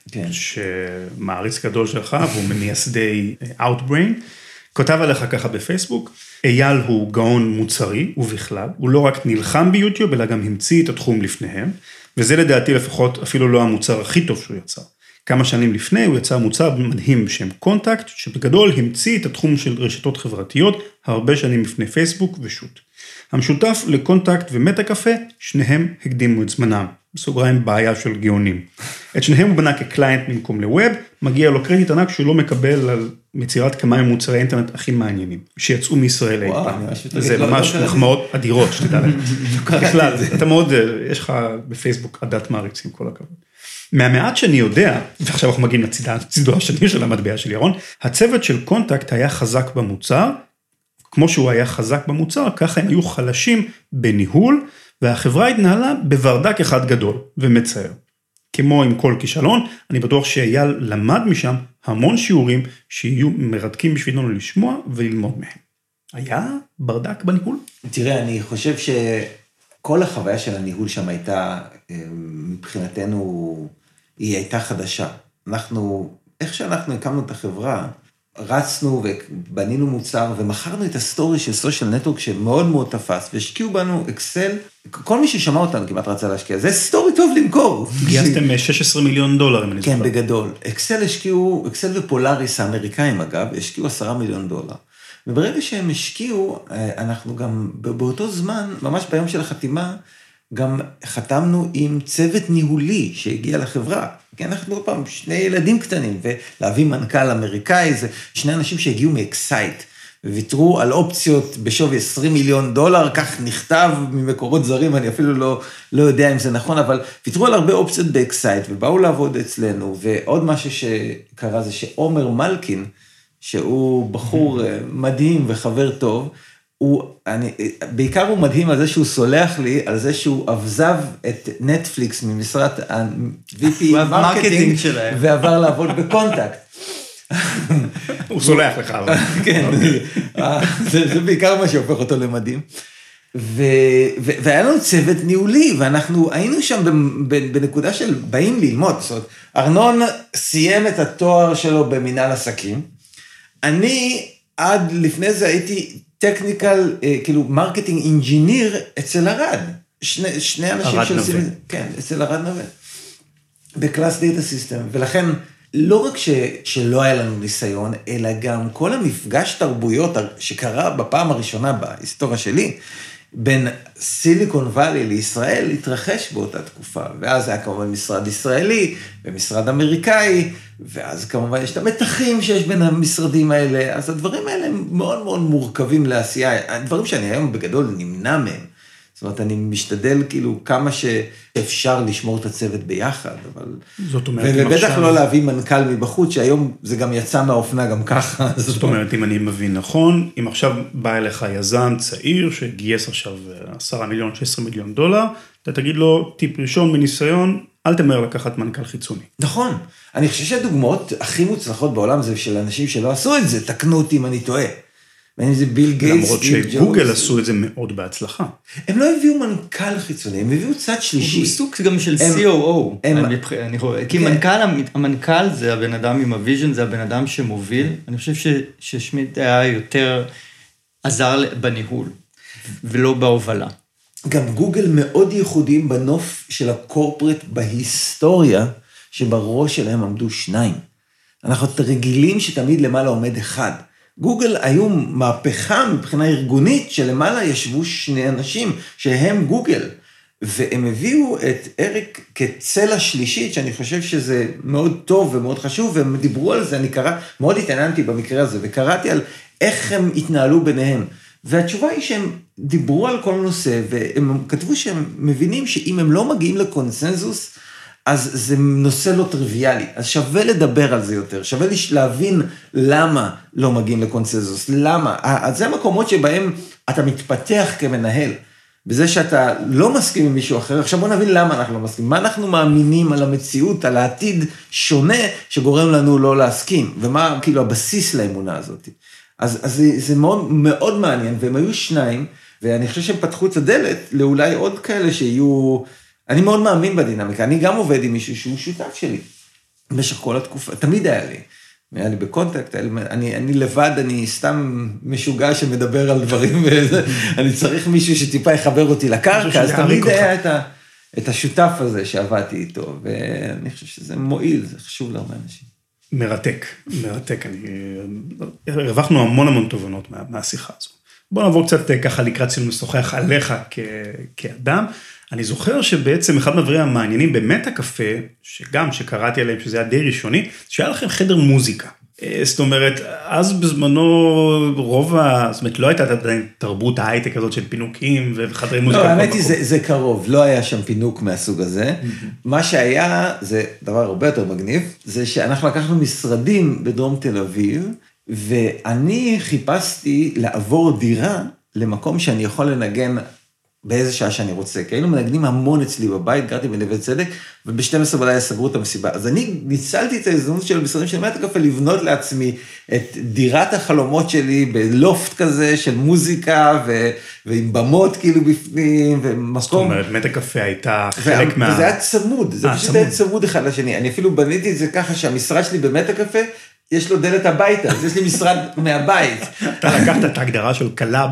כן. שמעריץ גדול שלך, והוא ממייסדי Outbrain, כותב עליך ככה בפייסבוק, אייל הוא גאון מוצרי ובכלל, הוא לא רק נלחם ביוטיוב, אלא גם המציא את התחום לפניהם, וזה לדעתי לפחות אפילו לא המוצר הכי טוב שהוא יצר. כמה שנים לפני הוא יצא מוצר מדהים בשם קונטקט, שבגדול המציא את התחום של רשתות חברתיות הרבה שנים לפני פייסבוק ושוט. המשותף לקונטקט ומטה קפה, שניהם הקדימו את זמנם, בסוגריים בעיה של גאונים. את שניהם הוא בנה כקליינט במקום לווב, מגיע לו קרדיט ענק שהוא לא מקבל על מצירת כמה ממוצרי האינטרנט הכי מעניינים, שיצאו מישראל אי פעם. זה ממש מחמאות אדירות, שתדע לך. בכלל, אתה מאוד, יש לך בפייסבוק עדת מעריצים, כל הכבוד. מהמעט שאני יודע, ועכשיו אנחנו מגיעים לצידו השני של המטבע של ירון, הצוות של קונטקט היה חזק במוצר, כמו שהוא היה חזק במוצר, ככה הם היו חלשים בניהול, והחברה התנהלה בוורדק אחד גדול ומצער. כמו עם כל כישלון, אני בטוח שאייל למד משם המון שיעורים שיהיו מרתקים בשבילנו לשמוע וללמוד מהם. היה ברדק בניהול? תראה, אני חושב שכל החוויה של הניהול שם הייתה, מבחינתנו, היא הייתה חדשה. אנחנו, איך שאנחנו הקמנו את החברה, רצנו ובנינו מוצר ומכרנו את הסטורי של סושיאל נטוורק שמאוד מאוד תפס, והשקיעו בנו אקסל, כל מי ששמע אותנו כמעט רצה להשקיע, זה סטורי טוב למכור. גייסתם שש עשרה מיליון דולר, אם אני זוכר. כן, בגדול. אקסל השקיעו, אקסל ופולאריס האמריקאים אגב, השקיעו עשרה מיליון דולר. וברגע שהם השקיעו, אנחנו גם באותו זמן, ממש ביום של החתימה, גם חתמנו עם צוות ניהולי שהגיע לחברה. כי אנחנו עוד פעם שני ילדים קטנים, ולהביא מנכ"ל אמריקאי, זה שני אנשים שהגיעו מאקסייט, וויתרו על אופציות בשווי עשרים מיליון דולר, כך נכתב ממקורות זרים, אני אפילו לא, לא יודע אם זה נכון, אבל ויתרו על הרבה אופציות באקסייט, ובאו לעבוד אצלנו, ועוד משהו שקרה זה שעומר מלקין, שהוא בחור מדהים וחבר טוב, הוא, אני, בעיקר הוא מדהים על זה שהוא סולח לי, על זה שהוא עבזב את נטפליקס ממשרת ה-וי פי מרקטינג שלהם, ועבר לעבוד בקונטקט. הוא סולח לך. כן, זה בעיקר מה שהופך אותו למדהים. והיה לנו צוות ניהולי, ואנחנו היינו שם בנקודה של באים ללמוד. זאת אומרת, ארנון סיים את התואר שלו במנהל עסקים. אני עד לפני זה הייתי טכניקל, כאילו מרקטינג אינג'יניר אצל ארד. שני, שני אנשים שעושים, כן, אצל ארד נווה. בקלאס דאטה סיסטם, ולכן לא רק ש, שלא היה לנו ניסיון, אלא גם כל המפגש תרבויות שקרה בפעם הראשונה בהיסטוריה שלי, בין סיליקון ואלי לישראל התרחש באותה תקופה, ואז היה כמובן משרד ישראלי ומשרד אמריקאי, ואז כמובן יש את המתחים שיש בין המשרדים האלה, אז הדברים האלה הם מאוד מאוד מורכבים לעשייה, הדברים שאני היום בגדול נמנע מהם, זאת אומרת, אני משתדל כאילו כמה שאפשר לשמור את הצוות ביחד, אבל... זאת אומרת, ובטח עכשיו... לא להביא מנכ"ל מבחוץ, שהיום זה גם יצא מהאופנה גם ככה. זאת אומרת, אם אני מבין נכון, אם עכשיו בא אליך יזם צעיר, שגייס עכשיו עשרה מיליון, שש עשרה מיליון דולר, אתה תגיד לו, טיפ ראשון מניסיון, אל תמהר לקחת מנכ"ל חיצוני. נכון. אני חושב שהדוגמאות הכי מוצלחות בעולם זה של אנשים שלא עשו את זה, תקנו אותי אם אני טועה. ואם זה ביל גייטס, למרות שגוגל עשו את זה מאוד בהצלחה. הם לא הביאו מנכ"ל חיצוני, הם הביאו צד שלישי. הוא סוג גם של סי או או. אני רואה, כי המנכ"ל זה הבן אדם עם הוויז'ן, זה הבן אדם שמוביל. אני חושב ששמיט היה יותר עזר בניהול, ולא בהובלה. גם גוגל מאוד ייחודיים בנוף של הקורפרט בהיסטוריה, שבראש שלהם עמדו שניים. אנחנו רגילים שתמיד למעלה עומד אחד. גוגל היו מהפכה מבחינה ארגונית, שלמעלה ישבו שני אנשים, שהם גוגל, והם הביאו את אריק כצלע שלישית, שאני חושב שזה מאוד טוב ומאוד חשוב, והם דיברו על זה, אני קרא, מאוד התעניינתי במקרה הזה, וקראתי על איך הם התנהלו ביניהם, והתשובה היא שהם דיברו על כל נושא, והם כתבו שהם מבינים שאם הם לא מגיעים לקונסנזוס, אז זה נושא לא טריוויאלי, אז שווה לדבר על זה יותר, שווה להבין למה לא מגיעים לקונסנזוס, למה, אז זה המקומות שבהם אתה מתפתח כמנהל, בזה שאתה לא מסכים עם מישהו אחר, עכשיו בוא נבין למה אנחנו לא מסכים, מה אנחנו מאמינים על המציאות, על העתיד שונה, שגורם לנו לא להסכים, ומה כאילו הבסיס לאמונה הזאת. אז, אז זה, זה מאוד, מאוד מעניין, והם היו שניים, ואני חושב שהם פתחו את הדלת, לאולי עוד כאלה שיהיו, אני מאוד מאמין בדינמיקה, אני גם עובד עם מישהו שהוא שותף שלי. במשך כל התקופה, תמיד היה לי. היה לי בקונטקט, אני, אני לבד, אני סתם משוגע שמדבר על דברים, אני צריך מישהו שטיפה יחבר אותי לקרקע, אז תמיד היה את, ה, את השותף הזה שעבדתי איתו, ואני חושב שזה מועיל, זה חשוב להרבה אנשים. מרתק, מרתק, אני... הרווחנו המון המון תובנות מה, מהשיחה הזו. בוא נעבור קצת ככה לקראת סיום לשוחח עליך כ, כאדם. אני זוכר שבעצם אחד מהדברים המעניינים באמת הקפה, שגם שקראתי עליהם, שזה היה די ראשוני, שהיה לכם חדר מוזיקה. זאת אומרת, אז בזמנו רוב ה... זאת אומרת, לא הייתה עדיין תרבות ההייטק הזאת של פינוקים וחדרי מוזיקה. לא, האמת היא, זה, זה קרוב, לא היה שם פינוק מהסוג הזה. מה שהיה, זה דבר הרבה יותר מגניב, זה שאנחנו לקחנו משרדים בדרום תל אביב, ואני חיפשתי לעבור דירה למקום שאני יכול לנגן באיזה שעה שאני רוצה, כי היינו מנגנים המון אצלי בבית, גרתי בנווה צדק, וב-שתים עשרה בלילה סגרו את המסיבה. אז אני ניצלתי את ההזדמנות של המשרדים של מטה קפה, לבנות לעצמי את דירת החלומות שלי, בלופט כזה של מוזיקה, ו... ועם במות כאילו בפנים, ומקום... זאת אומרת, מטה קפה הייתה חלק מה... וזה היה צמוד, זה פשוט היה צמוד אחד לשני. אני אפילו בניתי את זה ככה, שהמשרד שלי במטה קפה, יש לו דלת הביתה, אז יש לי משרד מהבית. אתה לקחת את ההגדרה של קלאב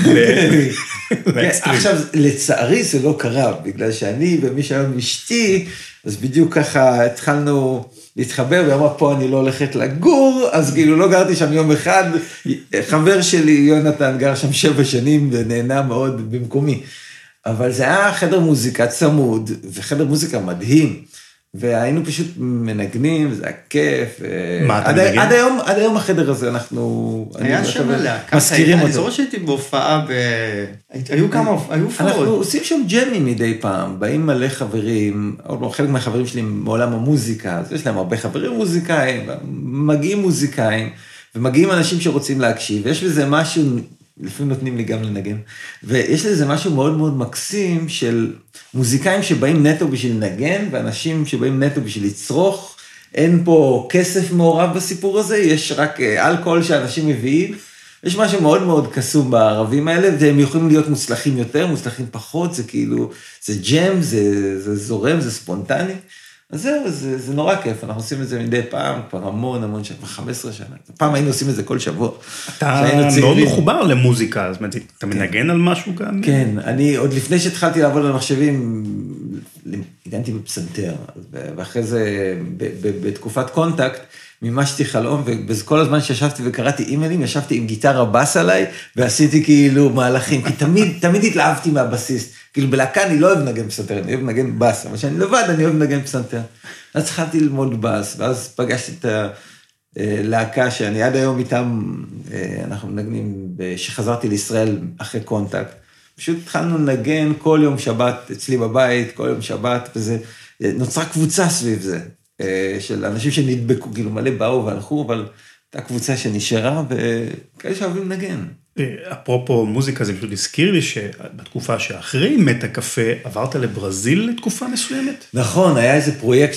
לאקסטרים. עכשיו, לצערי זה לא קרה, בגלל שאני ומי שהיום אשתי, אז בדיוק ככה התחלנו להתחבר, ואמרה פה אני לא הולכת לגור, אז כאילו לא גרתי שם יום אחד, חבר שלי יונתן גר שם שבע שנים, ונהנה מאוד במקומי. אבל זה היה חדר מוזיקה צמוד, וחדר מוזיקה מדהים, והיינו פשוט מנגנים, זה היה כיף. מה אתה מנגן? עד היום, עד היום החדר הזה אנחנו... היה שם להקה. מזכירים אותו. אני זוכר שהייתי בהופעה ב... היו כמה, היו הופעות. אנחנו עושים שם ג'מים מדי פעם, באים מלא חברים, או חלק מהחברים שלי מעולם המוזיקה, אז יש להם הרבה חברים מוזיקאים, מגיעים מוזיקאים, ומגיעים אנשים שרוצים להקשיב, ויש לזה משהו... לפעמים נותנים לי גם לנגן, ויש לזה משהו מאוד מאוד מקסים של מוזיקאים שבאים נטו בשביל לנגן, ואנשים שבאים נטו בשביל לצרוך, אין פה כסף מעורב בסיפור הזה, יש רק אלכוהול שאנשים מביאים, יש משהו מאוד מאוד קסום בערבים האלה, והם יכולים להיות מוצלחים יותר, מוצלחים פחות, זה כאילו, זה ג'ם, זה, זה זורם, זה ספונטני, אז זהו, זה, זה נורא כיף, אנחנו עושים את זה מדי פעם, כבר המון המון שנה, חמש עשרה שנה, פעם היינו עושים את זה כל שבוע. אתה מאוד מחובר למוזיקה, זאת אומרת, אתה מנגן על משהו גם? כן, אני עוד לפני שהתחלתי לעבוד על מחשבים, הגנתי בפסנתר, ואחרי זה, בתקופת קונטקט, מימשתי חלום, ובכל הזמן שישבתי וקראתי אימיילים, ישבתי עם גיטרה בס עליי, ועשיתי כאילו מהלכים, כי תמיד, תמיד התלהבתי מהבסיסט, כאילו בלהקה אני לא אוהב לנגן פסנתר, אני אוהב לנגן בס, אבל כשאני לבד אני אוהב לנגן פסנתר. אז התחלתי ללמוד בס, ואז פגשתי את הלהקה שאני עד היום איתם, אנחנו מנגנים, שחזרתי לישראל אחרי קונטקט, פשוט התחלנו לנגן כל יום שבת אצלי בבית, כל יום שבת, וזה נוצרה קבוצה סביב זה. של אנשים שנדבקו, כאילו מלא באו והלכו, אבל הייתה קבוצה שנשארה, וכאלה שאוהבים לנגן. אפרופו מוזיקה, זה פשוט הזכיר לי שבתקופה שאחרי מטה קפה, עברת לברזיל לתקופה מסוימת? נכון, היה איזה פרויקט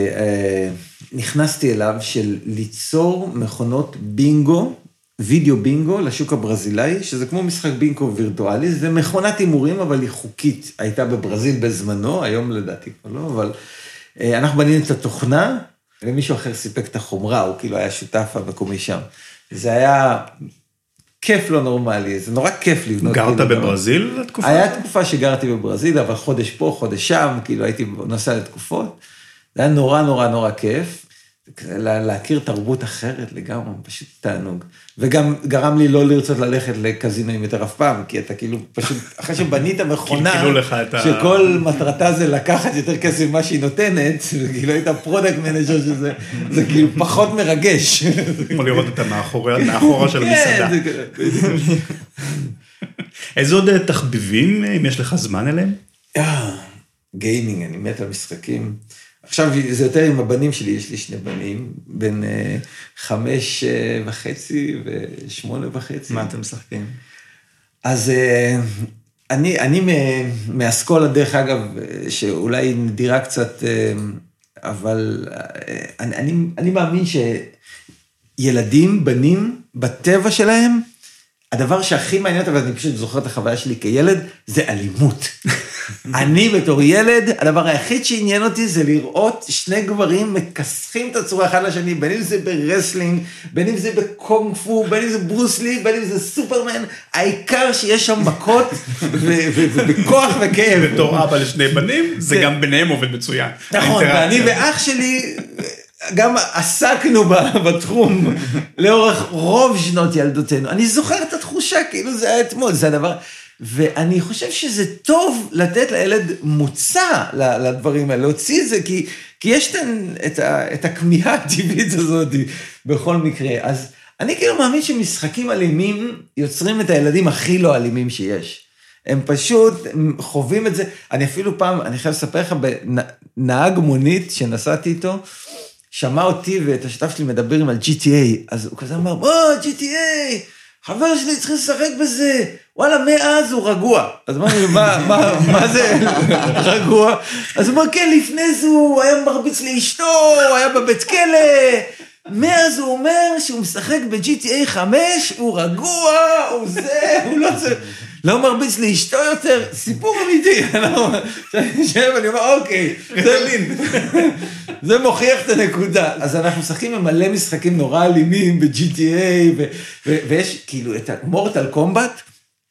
שנכנסתי אליו, של ליצור מכונות בינגו, וידאו בינגו לשוק הברזילאי, שזה כמו משחק בינגו וירטואלי, זה מכונת הימורים, אבל היא חוקית, הייתה בברזיל בזמנו, היום לדעתי כבר לא, אבל... אנחנו בנינו את התוכנה, ומישהו אחר סיפק את החומרה, הוא כאילו היה שותף המקומי שם. זה היה כיף לא נורמלי, זה נורא כיף לבנות. גרת בברזיל לתקופה? היה תקופה שגרתי בברזיל, אבל חודש פה, חודש שם, כאילו הייתי נוסע לתקופות. זה היה נורא נורא נורא כיף, להכיר תרבות אחרת לגמרי, פשוט תענוג. וגם גרם לי לא לרצות ללכת לקזינואים יותר אף פעם, כי אתה כאילו פשוט, אחרי שבנית מכונה, שכל מטרתה זה לקחת יותר כסף ממה שהיא נותנת, וכאילו היית פרודקט מנג'ר של זה, זה כאילו פחות מרגש. כמו לראות את המאחורה של המסעדה. איזה עוד תחביבים, אם יש לך זמן אליהם? גיימינג, אני מת על משחקים. עכשיו זה יותר עם הבנים שלי, יש לי שני בנים, בין חמש וחצי ושמונה וחצי. מה אתם משחקים? אז אני, אני מהאסכולה, דרך אגב, שאולי נדירה קצת, אבל אני, אני, אני מאמין שילדים, בנים, בטבע שלהם, הדבר שהכי מעניין, אבל אני פשוט זוכר את החוויה שלי כילד, זה אלימות. אני בתור ילד, הדבר היחיד שעניין אותי זה לראות שני גברים מכסחים את הצורה אחד לשני, בין אם זה ברסלינג, בין אם זה בקונג פו, בין אם זה ברוסלי, בין אם זה סופרמן, העיקר שיש שם מכות ובכוח וכאב. בתור אבא לשני בנים, זה גם ביניהם עובד מצוין. נכון, ואני ואח שלי גם עסקנו בתחום לאורך רוב שנות ילדותנו. אני זוכר את התחושה, כאילו זה היה אתמול, זה הדבר... ואני חושב שזה טוב לתת לילד מוצא לדברים האלה, להוציא את זה, כי, כי יש את, את הכמיהה הטבעית הזאת בכל מקרה. אז אני כאילו מאמין שמשחקים אלימים יוצרים את הילדים הכי לא אלימים שיש. הם פשוט חווים את זה. אני אפילו פעם, אני חייב לספר לך, בנהג מונית שנסעתי איתו, שמע אותי ואת השותף שלי מדברים על ג'י טי איי, אז הוא כזה אמר, או, ג'י טי איי, חבר שלי צריכים לשחק בזה, וואלה, מאז הוא רגוע. אז אמרנו, מה, מה, מה זה רגוע? אז הוא אומר, כן, לפני זה הוא היה מרביץ לאשתו, הוא היה בבית כלא, מאז הוא אומר שהוא משחק ב-ג'י טי איי חמש, הוא רגוע, הוא זה, הוא לא זה, לא מרביץ לאשתו יותר, סיפור אמיתי. אני חושב, אני אומר, אוקיי, זה לין. זה מוכיח את הנקודה. אז אנחנו משחקים עם מלא משחקים נורא אלימים ב-ג'י טי איי, ויש כאילו את המורטל קומבט,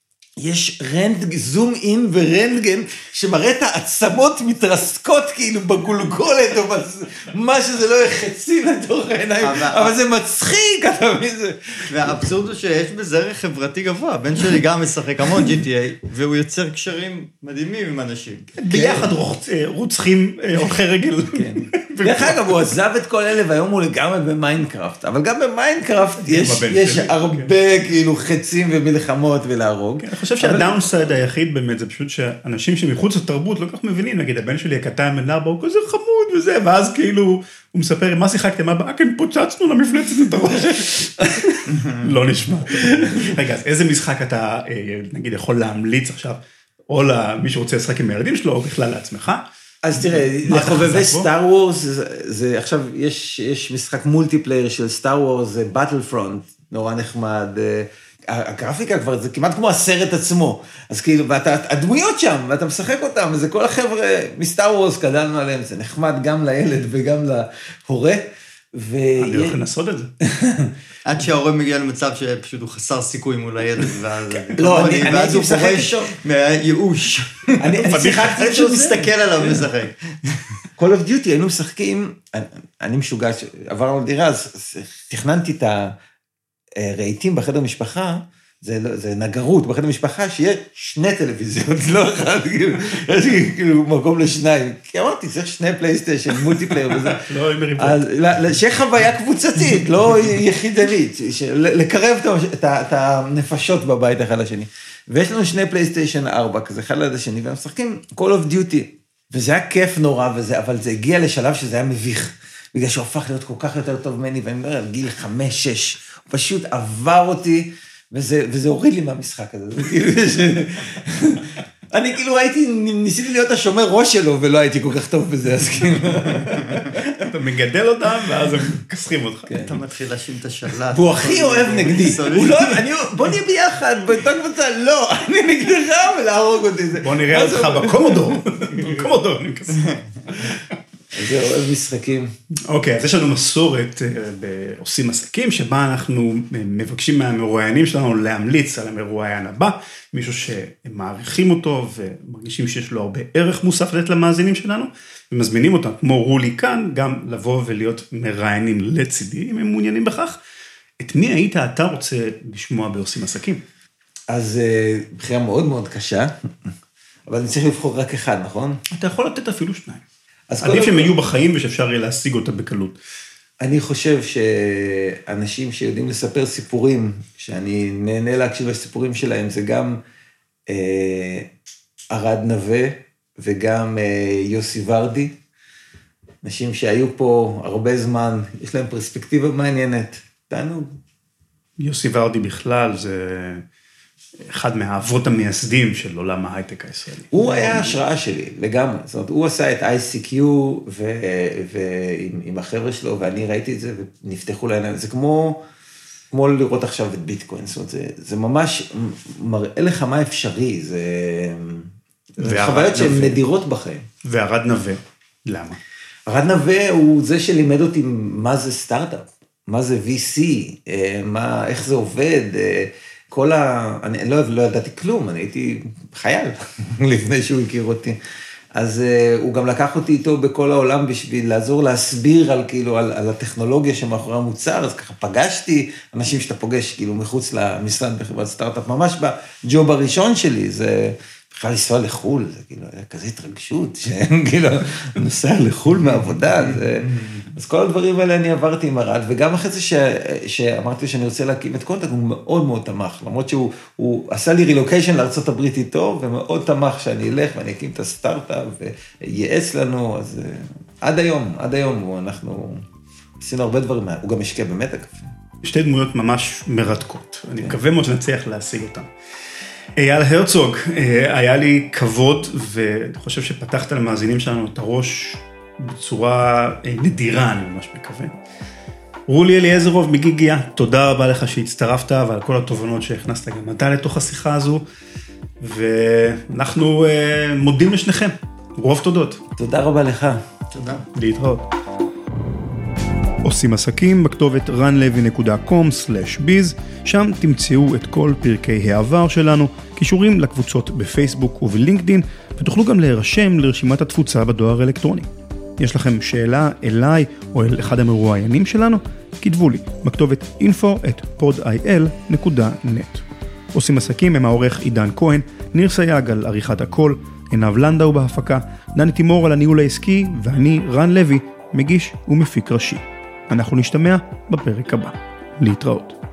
יש רנטגן, זום אין ורנטגן, שמראה את העצמות מתרסקות כאילו בגולגולת, או מה שזה לא יחצי לתוך העיניים, אבל זה מצחיק, אתה מבין זה. והאבסורד הוא שיש בזה ערך חברתי גבוה, הבן שלי גם משחק המון ג'י טי איי, והוא יוצר קשרים מדהימים עם אנשים. ביחד רוצחים הולכי רגל. דרך אגב, הוא עזב את כל אלה, והיום הוא לגמרי במיינקראפט, אבל גם במיינקראפט יש הרבה כאילו חצים ומלחמות ולהרוג. אני חושב שהדאונסייד היחיד באמת, זה פשוט שאנשים שמחוץ לתרבות לא כך מבינים, נגיד הבן שלי הקטן בן ארבע, הוא כזה חמוד וזה, ואז כאילו הוא מספר, מה שיחקתם? מה, כן, פוצצנו למפלצת את הראש. לא נשמע. רגע, אז איזה משחק אתה, נגיד, יכול להמליץ עכשיו, או למי שרוצה לשחק עם הילדים שלו, או בכלל לעצמך? אז תראה, לחובבי סטאר וורס, זה עכשיו, יש, יש משחק מולטיפלייר של סטאר וורס, זה באטל פרונט, נורא נחמד, הגרפיקה כבר, זה כמעט כמו הסרט עצמו, אז כאילו, ואתה, הדמויות שם, ואתה משחק אותם, וזה כל החבר'ה מסטאר וורס, גדלנו עליהם, זה נחמד גם לילד וגם להורה, אני הולך לנסות את זה. עד שההורה מגיע למצב שפשוט הוא חסר סיכוי מול הילד, לא, אני הייתי משחק איתו. מהייאוש. אני שיחקתי איתו. פשוט מסתכל עליו ומשחק. Call of Duty, היינו משחקים, אני משוגע, עברנו לדירה, אז תכננתי את הרהיטים בחדר משפחה, זה נגרות בחדר משפחה, שיהיה שני טלוויזיות, לא אחד, יש לי כאילו מקום לשניים, כי אמרתי, צריך שני פלייסטיישן, מולטיפלייר וזה, שיהיה חוויה קבוצתית, לא יחידנית, לקרב את הנפשות בבית אחד לשני, ויש לנו שני פלייסטיישן ארבע, כזה אחד ליד השני, והם משחקים Call of Duty, וזה היה כיף נורא, אבל זה הגיע לשלב שזה היה מביך, בגלל שהוא הפך להיות כל כך יותר טוב ממני, ואני אומר, גיל חמש, שש, הוא פשוט עבר אותי, וזה, וזה הוריד לי מהמשחק הזה. אני כאילו הייתי, ניסיתי להיות השומר ראש שלו, ולא הייתי כל כך טוב בזה, אז כאילו. אתה מגדל אותם, ואז הם כסחים אותך. אתה מתחיל להשים את השלט. והוא הכי אוהב נגדי. בוא נהיה ביחד, באותה קבוצה, לא, אני נגדך ולהרוג אותי. בוא נראה אותך בקומודור. בקומודור, אני כסח. זה אוהב משחקים. אוקיי, אז יש לנו מסורת בעושים עסקים, שבה אנחנו מבקשים מהמרואיינים שלנו להמליץ על המרואיין הבא, מישהו שמעריכים אותו ומרגישים שיש לו הרבה ערך מוסף לתת למאזינים שלנו, ומזמינים אותם, כמו רולי כאן, גם לבוא ולהיות מראיינים לצידי, אם הם מעוניינים בכך. את מי היית אתה רוצה לשמוע בעושים עסקים? אז בחירה מאוד מאוד קשה, אבל אני צריך לבחור רק אחד, נכון? אתה יכול לתת אפילו שניים. עדיף שהם יהיו בחיים ושאפשר יהיה להשיג אותה בקלות. אני חושב שאנשים שיודעים לספר סיפורים, שאני נהנה להקשיב לסיפורים שלהם, זה גם אה, ארד נווה וגם אה, יוסי ורדי, אנשים שהיו פה הרבה זמן, יש להם פרספקטיבה מעניינת, תענוג. יוסי ורדי בכלל זה אחד מהאבות המייסדים של עולם ההייטק הישראלי. הוא היה השראה שלי, לגמרי. זאת אומרת, הוא עשה את איי סי קיו ועם החבר'ה שלו, ואני ראיתי את זה ונפתחו לעיניים. זה כמו, כמו לראות עכשיו את ביטקוין. זאת אומרת, זה, זה ממש מראה לך מה אפשרי. זה, חוויות שהן נדירות בחיים. וערד נווה, למה? ערד נווה הוא זה שלימד אותי מה זה סטארט-אפ, מה זה וי סי, מה, איך זה עובד, כל ה... אני לא, לא ידעתי כלום, אני הייתי חייל לפני שהוא הכיר אותי. אז uh, הוא גם לקח אותי איתו בכל העולם בשביל לעזור להסביר על, כאילו, על, על הטכנולוגיה שמאחורי המוצר, אז ככה פגשתי אנשים שאתה פוגש כאילו מחוץ למשרד בחברת סטארט-אפ, ממש בג'וב הראשון שלי, זה בכלל לנסוע לחול, זה כאילו, היה כזה התרגשות, שכאילו, נוסע לחול מעבודה, זה... אז כל הדברים האלה אני עברתי עם ערד, וגם אחרי זה ש... שאמרתי שאני רוצה להקים את קונטקט, הוא מאוד מאוד תמך, למרות שהוא הוא עשה לי רילוקיישן לארצות הברית איתו, ומאוד תמך שאני אלך ואני אקים את הסטארט-אפ, וייעץ לנו, אז עד היום, עד היום אנחנו עשינו הרבה דברים, הוא גם השקיע באמת הקפה. שתי דמויות ממש מרתקות, אני מקווה מאוד שנצליח להשיג אותן. אייל הרצוג, היה לי כבוד, ואני חושב שפתחת למאזינים שלנו את הראש בצורה נדירה, אני ממש מקווה. רולי אליעזרוב מגיגיה, תודה רבה לך שהצטרפת, ועל כל התובנות שהכנסת גם אתה לתוך השיחה הזו, ואנחנו מודים לשניכם. רוב תודות. תודה רבה לך. תודה. להתראות. עושים עסקים בכתובת רן לוי נקודה קום סלש ביז, שם תמצאו את כל פרקי העבר שלנו, קישורים לקבוצות בפייסבוק ובלינקדין, ותוכלו גם להירשם לרשימת התפוצה בדואר האלקטרוני. יש לכם שאלה אליי או אל אחד המרואיינים שלנו? כתבו לי בכתובת info at podil נקודה net. עושים עסקים הם העורך עידן כהן, ניר סייג על עריכת הקול, עינב לנדאו בהפקה, דני תימור על הניהול העסקי, ואני רן לוי, מגיש ומפיק ראשי. אנחנו נשתמע בפרק הבא. להתראות.